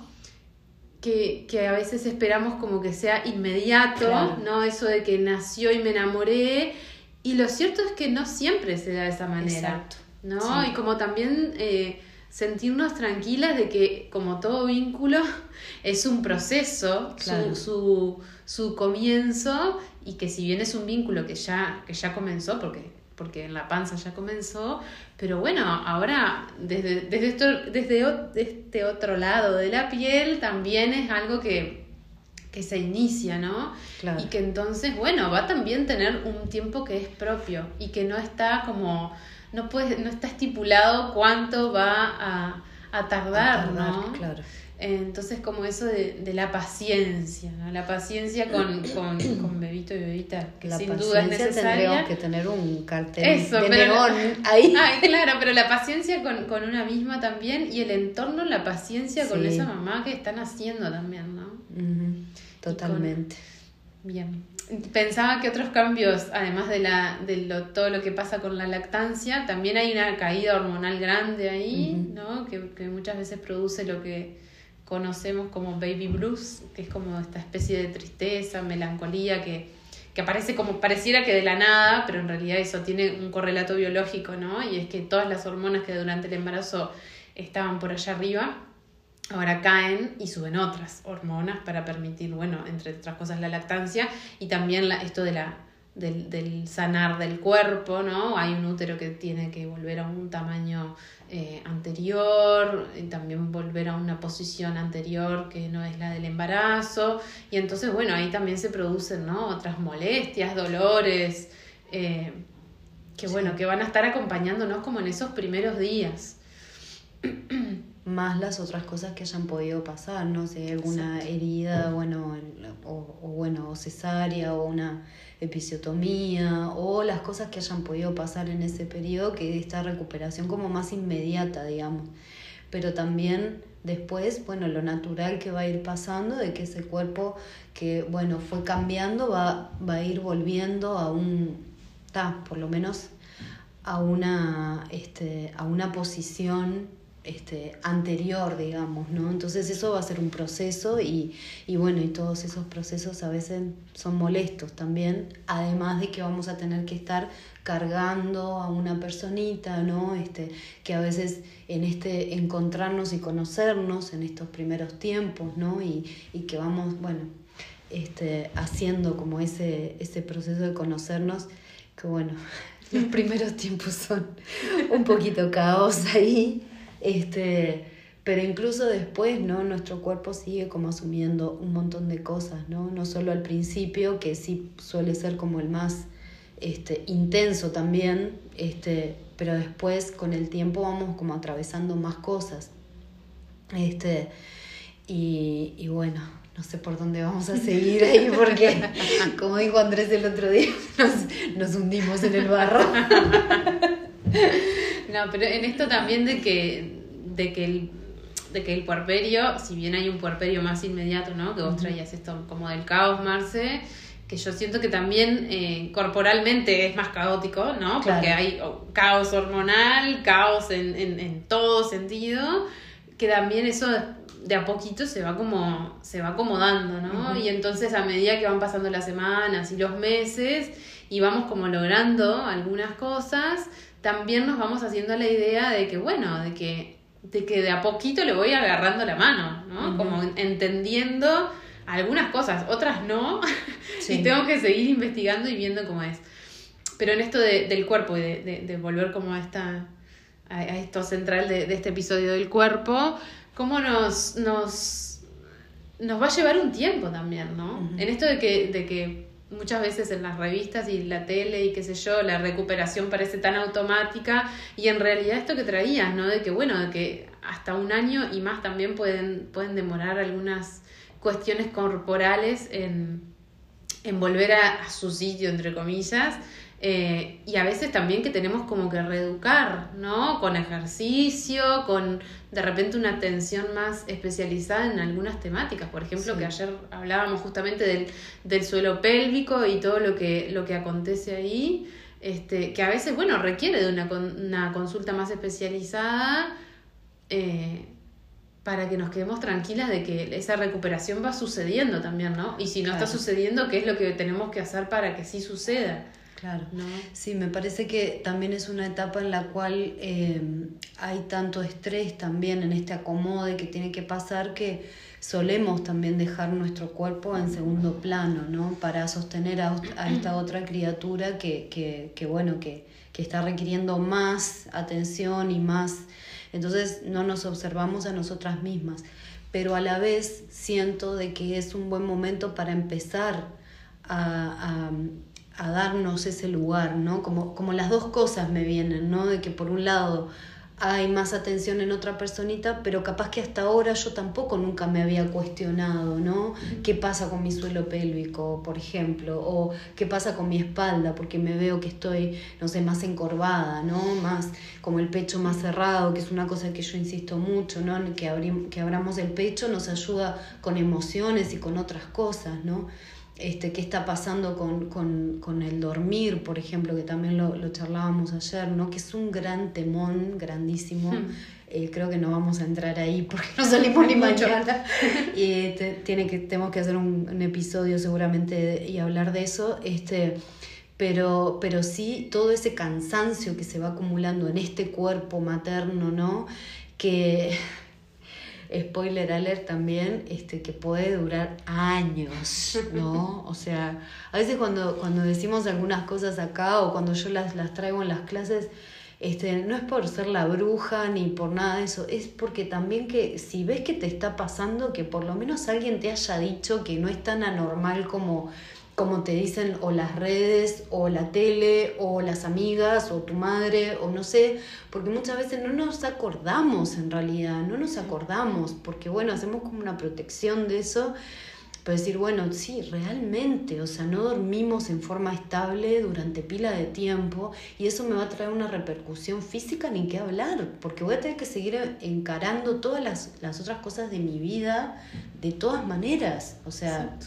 que, que a veces esperamos como que sea inmediato, claro. ¿No? Eso de que nació y me enamoré, y lo cierto es que no siempre se da de esa manera. Exacto. ¿No? Sí. Y como también eh, sentirnos tranquilas de que, como todo vínculo, es un proceso, claro. su, su, su comienzo, y que si bien es un vínculo que ya, que ya comenzó, porque, porque en la panza ya comenzó, pero bueno, ahora desde, desde, esto, desde, o, desde este otro lado de la piel también es algo que, que se inicia, ¿no? Claro. Y que entonces, bueno, va a también tener un tiempo que es propio y que no está como... No, puede, no está estipulado cuánto va a, a, tardar, a tardar, ¿no? Claro. Entonces, como eso de, de la paciencia, ¿no? La paciencia con, con, con bebito y bebita, que la sin duda es necesaria. Tendríamos que tener un cartel eso, de pero neón la, ahí. Ay, claro, pero la paciencia con, con una misma también, y el entorno, la paciencia sí. Con esa mamá que están haciendo también, ¿no? Uh-huh. Totalmente. Con, bien. Pensaba que otros cambios, además de, la, de lo, todo lo que pasa con la lactancia, también hay una caída hormonal grande ahí, uh-huh. ¿no? Que, que muchas veces produce lo que conocemos como baby blues, que es como esta especie de tristeza, melancolía que, que aparece como pareciera que de la nada, pero en realidad eso tiene un correlato biológico, ¿no? Y es que todas las hormonas que durante el embarazo estaban por allá arriba, ahora caen y suben otras hormonas para permitir, bueno, entre otras cosas la lactancia y también la, esto de la, del, del sanar del cuerpo, ¿no? Hay un útero que tiene que volver a un tamaño eh, anterior, y también volver a una posición anterior que no es la del embarazo, y entonces, bueno, ahí también se producen, ¿no? Otras molestias, dolores, eh, que bueno, sí. que van a estar acompañándonos como en esos primeros días. Más las otras cosas que hayan podido pasar, ¿no? Si hay alguna Exacto. herida, bueno, o, o bueno, o cesárea, o una episiotomía, o las cosas que hayan podido pasar en ese periodo, que esta recuperación como más inmediata, digamos. Pero también después, bueno, lo natural que va a ir pasando, de que ese cuerpo que, bueno, fue cambiando, va, va a ir volviendo a un, ta, por lo menos a una, este, a una posición Este, anterior, digamos, ¿no? Entonces eso va a ser un proceso y, y bueno, y todos esos procesos a veces son molestos también, además de que vamos a tener que estar cargando a una personita, ¿no? Este, que a veces en este encontrarnos y conocernos en estos primeros tiempos, ¿no? Y, y que vamos, bueno, este, haciendo como ese, ese proceso de conocernos, que bueno, los primeros tiempos son un poquito caos ahí. Este, pero incluso después, ¿no? Nuestro cuerpo sigue como asumiendo un montón de cosas, ¿no? No solo al principio, que sí suele ser como el más este, intenso también, este, pero después con el tiempo vamos como atravesando más cosas. Este, y, y bueno, no sé por dónde vamos a seguir ahí, porque como dijo Andrés el otro día, nos, nos hundimos en el barro. No, pero en esto también de que, de que el de que el puerperio, si bien hay un puerperio más inmediato, ¿no? Que vos traías esto como del caos, Marce, que yo siento que también eh, corporalmente es más caótico, ¿no? Porque claro. hay oh, caos hormonal, caos en, en, en todo sentido, que también eso de a poquito se va como se va acomodando, ¿no? Uh-huh. Y entonces a medida que van pasando las semanas y los meses y vamos como logrando algunas cosas, también nos vamos haciendo la idea de que, bueno, de que de que de a poquito le voy agarrando la mano, ¿no? Uh-huh. Como entendiendo algunas cosas, otras no, sí. y tengo que seguir investigando y viendo cómo es. Pero en esto de, del cuerpo y de, de, de volver como a esta a, a esto central de, de este episodio del cuerpo, cómo nos nos nos va a llevar un tiempo también, ¿no? Uh-huh. En esto de que de que muchas veces en las revistas y la tele y qué sé yo, la recuperación parece tan automática y en realidad esto que traías, ¿no? De que bueno, de que hasta un año y más también pueden, pueden demorar algunas cuestiones corporales en, en volver a, a su sitio, entre comillas, eh, y a veces también que tenemos como que reeducar, ¿no? Con ejercicio, con de repente una atención más especializada en algunas temáticas. Por ejemplo, sí. que ayer hablábamos justamente del, del suelo pélvico y todo lo que, lo que acontece ahí, este, que a veces, bueno, requiere de una, una consulta más especializada, eh, para que nos quedemos tranquilas de que esa recuperación va sucediendo también, ¿no? Y si no claro. está sucediendo, ¿qué es lo que tenemos que hacer para que sí suceda? Claro, ¿no? Sí, me parece que también es una etapa en la cual eh, hay tanto estrés también en este acomode que tiene que pasar, que solemos también dejar nuestro cuerpo en segundo plano, ¿no? Para sostener a, a esta otra criatura que, que, que bueno, que, que está requiriendo más atención y más. Entonces no nos observamos a nosotras mismas, pero a la vez siento de que es un buen momento para empezar a, a, a darnos ese lugar, ¿no? Como, como las dos cosas me vienen, ¿no? De que por un lado hay más atención en otra personita, pero capaz que hasta ahora yo tampoco nunca me había cuestionado, ¿no? ¿Qué pasa con mi suelo pélvico, por ejemplo? O ¿qué pasa con mi espalda? Porque me veo que estoy, no sé, más encorvada, ¿no? Más como el pecho más cerrado, que es una cosa que yo insisto mucho, ¿no? Que, abrim- que abramos el pecho nos ayuda con emociones y con otras cosas, ¿no? Este, qué está pasando con, con, con el dormir, por ejemplo, que también lo, lo charlábamos ayer, ¿no? Que es un gran temón, grandísimo. Hmm. Eh, creo que no vamos a entrar ahí porque no salimos ni mañana. Y te, tiene que, tenemos que hacer un, un episodio seguramente y hablar de eso. Este, pero, pero sí, todo ese cansancio que se va acumulando en este cuerpo materno, ¿no? Que... spoiler alert también, este, que puede durar años, ¿no? O sea, a veces cuando, cuando decimos algunas cosas acá o cuando yo las, las traigo en las clases, este, no es por ser la bruja ni por nada de eso, es porque también que si ves que te está pasando, que por lo menos alguien te haya dicho que no es tan anormal como, como te dicen, o las redes, o la tele, o las amigas, o tu madre, o no sé, porque muchas veces no nos acordamos en realidad, no nos acordamos, porque bueno, hacemos como una protección de eso, pero decir, bueno, sí, realmente, o sea, no dormimos en forma estable durante pila de tiempo y eso me va a traer una repercusión física ni qué hablar, porque voy a tener que seguir encarando todas las, las otras cosas de mi vida de todas maneras, o sea... Exacto.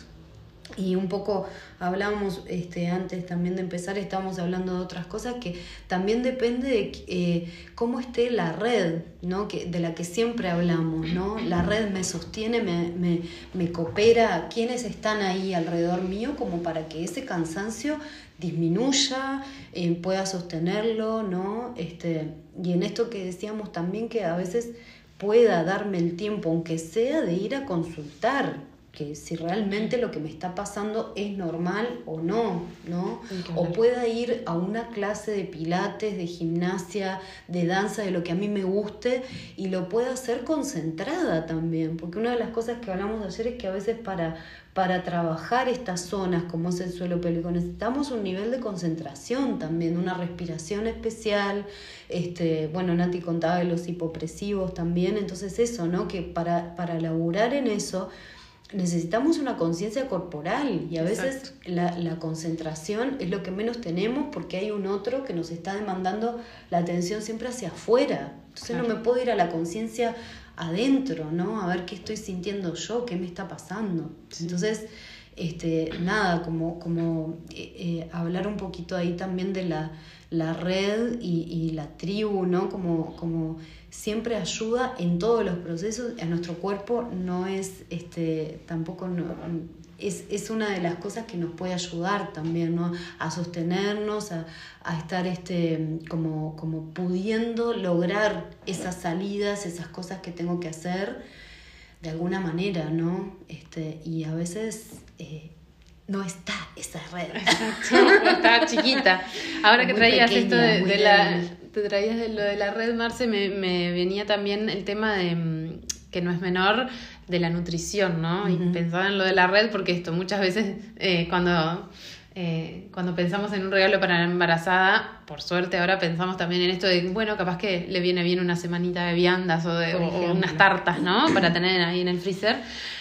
Y un poco hablábamos este, antes también de empezar, estábamos hablando de otras cosas que también depende de eh, cómo esté la red, ¿no? Que, de la que siempre hablamos, ¿no? La red me sostiene, me, me, me coopera, quiénes están ahí alrededor mío como para que ese cansancio disminuya, eh, pueda sostenerlo, ¿no? Este, y en esto que decíamos también que a veces pueda darme el tiempo, aunque sea de ir a consultar, que si realmente lo que me está pasando es normal o no, ¿no? O pueda ir a una clase de pilates, de gimnasia, de danza, de lo que a mí me guste y lo pueda hacer concentrada también, porque una de las cosas que hablamos ayer es que a veces para, para trabajar estas zonas como es el suelo pélvico necesitamos un nivel de concentración también, una respiración especial, este, bueno, Nati contaba de los hipopresivos también, entonces eso, ¿no? Que para, para laburar en eso necesitamos una conciencia corporal y a veces la, la concentración es lo que menos tenemos porque hay un otro que nos está demandando la atención siempre hacia afuera. Entonces claro. No me puedo ir a la conciencia adentro, ¿no? A ver qué estoy sintiendo yo, qué me está pasando. Sí. Entonces, este, nada, como, como eh, eh, hablar un poquito ahí también de la, la red y, y la tribu, ¿no? Como... como siempre ayuda en todos los procesos, a nuestro cuerpo no es, este, tampoco no, es, es una de las cosas que nos puede ayudar también, ¿no? A sostenernos, a, a estar este, como, como pudiendo lograr esas salidas, esas cosas que tengo que hacer de alguna manera, ¿no? Este, y a veces... Eh, no está esa red. Exacto, está chiquita. Ahora que traías pequeña, esto de, de la... Te traías de lo de la red, Marce, me, me venía también el tema de, que no es menor, de la nutrición, ¿no? Uh-huh. Y pensaba en lo de la red porque esto, muchas veces eh, cuando, eh, cuando pensamos en un regalo para la embarazada, por suerte ahora pensamos también en esto de, bueno, capaz que le viene bien una semanita de viandas o, de, o unas tartas, ¿no? Para tener ahí en el freezer.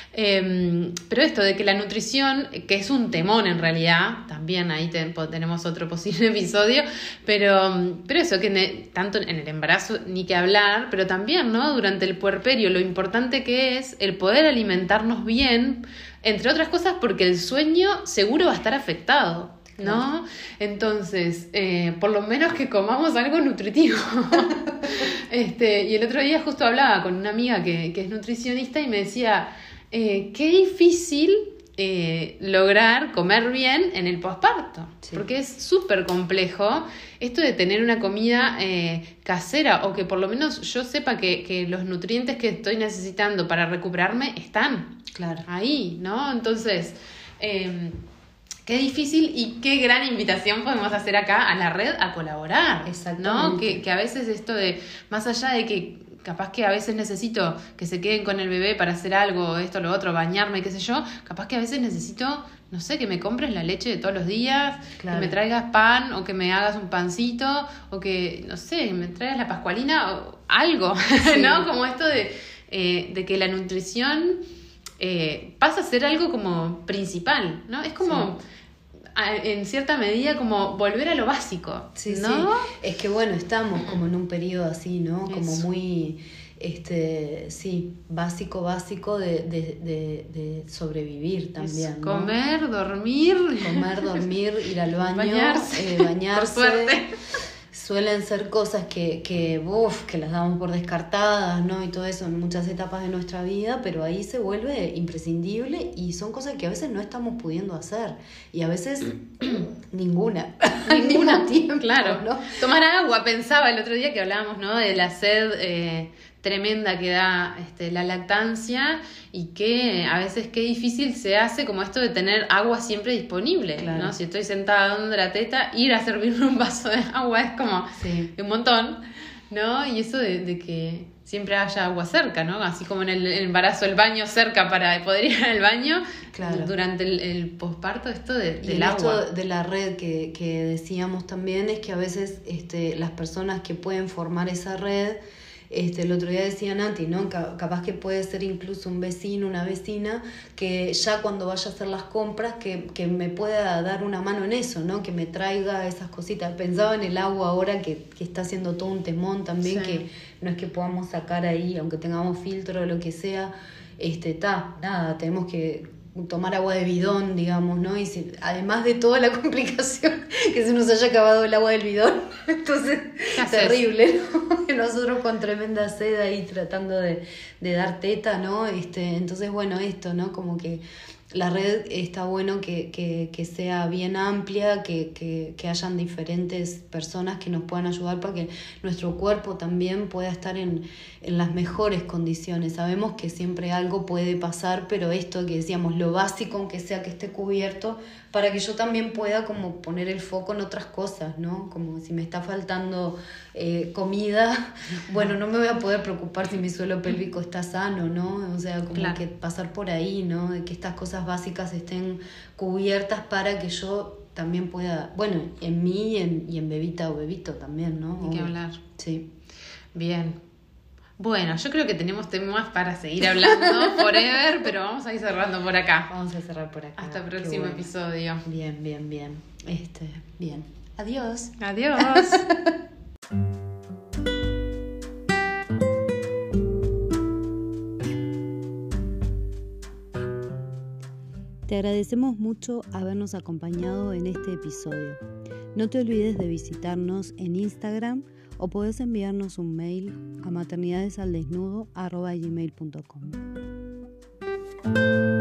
Eh, pero esto de que la nutrición, que es un temón en realidad, también ahí te, tenemos otro posible episodio, pero, pero eso, que ne, tanto en el embarazo ni que hablar, pero también, ¿no? Durante el puerperio, lo importante que es el poder alimentarnos bien, entre otras cosas porque el sueño seguro va a estar afectado, ¿no? Claro. Entonces, eh, por lo menos que comamos algo nutritivo. este, y el otro día justo hablaba con una amiga que, que es nutricionista y me decía... Eh, qué difícil eh, lograr comer bien en el posparto, sí. Porque es súper complejo esto de tener una comida eh, casera o que por lo menos yo sepa que, que los nutrientes que estoy necesitando para recuperarme están claro. ahí, ¿no? Entonces, eh, qué difícil y qué gran invitación podemos hacer acá a la red a colaborar, ¿no? Que, que a veces esto de, más allá de que capaz que a veces necesito que se queden con el bebé para hacer algo, esto, lo otro, bañarme, qué sé yo. Capaz que a veces necesito, no sé, que me compres la leche de todos los días, claro. Que me traigas pan o que me hagas un pancito o que, no sé, me traigas la pascualina o algo, sí. ¿No? Como esto de, eh, de que la nutrición eh, pasa a ser algo como principal, ¿no? Es como... Sí. En cierta medida como volver a lo básico, sí, ¿no? Sí. Es que bueno, estamos como en un periodo así, ¿no? Como Eso. muy, este, sí, básico, básico de, de, de, de sobrevivir también, ¿no? Comer, dormir. Comer, dormir, ir al baño, bañarse, eh, bañarse. Por suerte. Suelen ser cosas que, que, uf, que las damos por descartadas, ¿no? Y todo eso en muchas etapas de nuestra vida, pero ahí se vuelve imprescindible y son cosas que a veces no estamos pudiendo hacer. Y a veces ninguna. Ninguna, tiempo, claro. ¿No? Tomar agua, pensaba el otro día que hablábamos, ¿no? De la sed eh, tremenda que da este, la lactancia y que a veces qué difícil se hace como esto de tener agua siempre disponible, claro. ¿No? Si estoy sentada dando la teta, ir a servirme un vaso de agua es como sí. Un montón, ¿no? Y eso de, de que siempre haya agua cerca, ¿no? Así como en el, el embarazo, el baño cerca para poder ir al baño. Claro. Durante el, el posparto, esto de, y del agua. Esto de la red que, que decíamos también es que a veces este, las personas que pueden formar esa red, este, el otro día decía Nati, ¿no? Capaz que puede ser incluso un vecino, una vecina, que ya cuando vaya a hacer las compras, que, que me pueda dar una mano en eso, ¿no? Que me traiga esas cositas. Pensaba en el agua ahora, que, que está haciendo todo un temón también, sí. Que no es que podamos sacar ahí, aunque tengamos filtro o lo que sea, este, ta, nada, tenemos que tomar agua de bidón, digamos, ¿no? Y si, además de toda la complicación que se nos haya acabado el agua del bidón, entonces terrible, ¿no? Nosotros con tremenda sed ahí tratando de, de dar teta, ¿no? Este, entonces, bueno, esto, ¿no? Como que la red está bueno que, que, que sea bien amplia, que, que, que hayan diferentes personas que nos puedan ayudar para que nuestro cuerpo también pueda estar en, en las mejores condiciones. Sabemos que siempre algo puede pasar, pero esto que decíamos, lo básico, aunque sea que esté cubierto, para que yo también pueda como poner el foco en otras cosas, ¿no? Como si me está faltando eh, comida, bueno, no me voy a poder preocupar si mi suelo pélvico está sano, ¿no? O sea, como claro. Que pasar por ahí, ¿no? De que estas cosas básicas estén cubiertas para que yo también pueda, bueno, en mí y en, y en bebita o bebito también, ¿no? Hay que hablar. Sí. Bien. Bueno, yo creo que tenemos temas para seguir hablando forever, pero vamos a ir cerrando por acá. Vamos a cerrar por acá. Hasta el próximo bueno. episodio. Bien, bien, bien. Este, bien. Adiós. Adiós. Te agradecemos mucho habernos acompañado en este episodio. No te olvides de visitarnos en Instagram o podés enviarnos un mail a maternidadesaldesnudo arroba gmail punto com.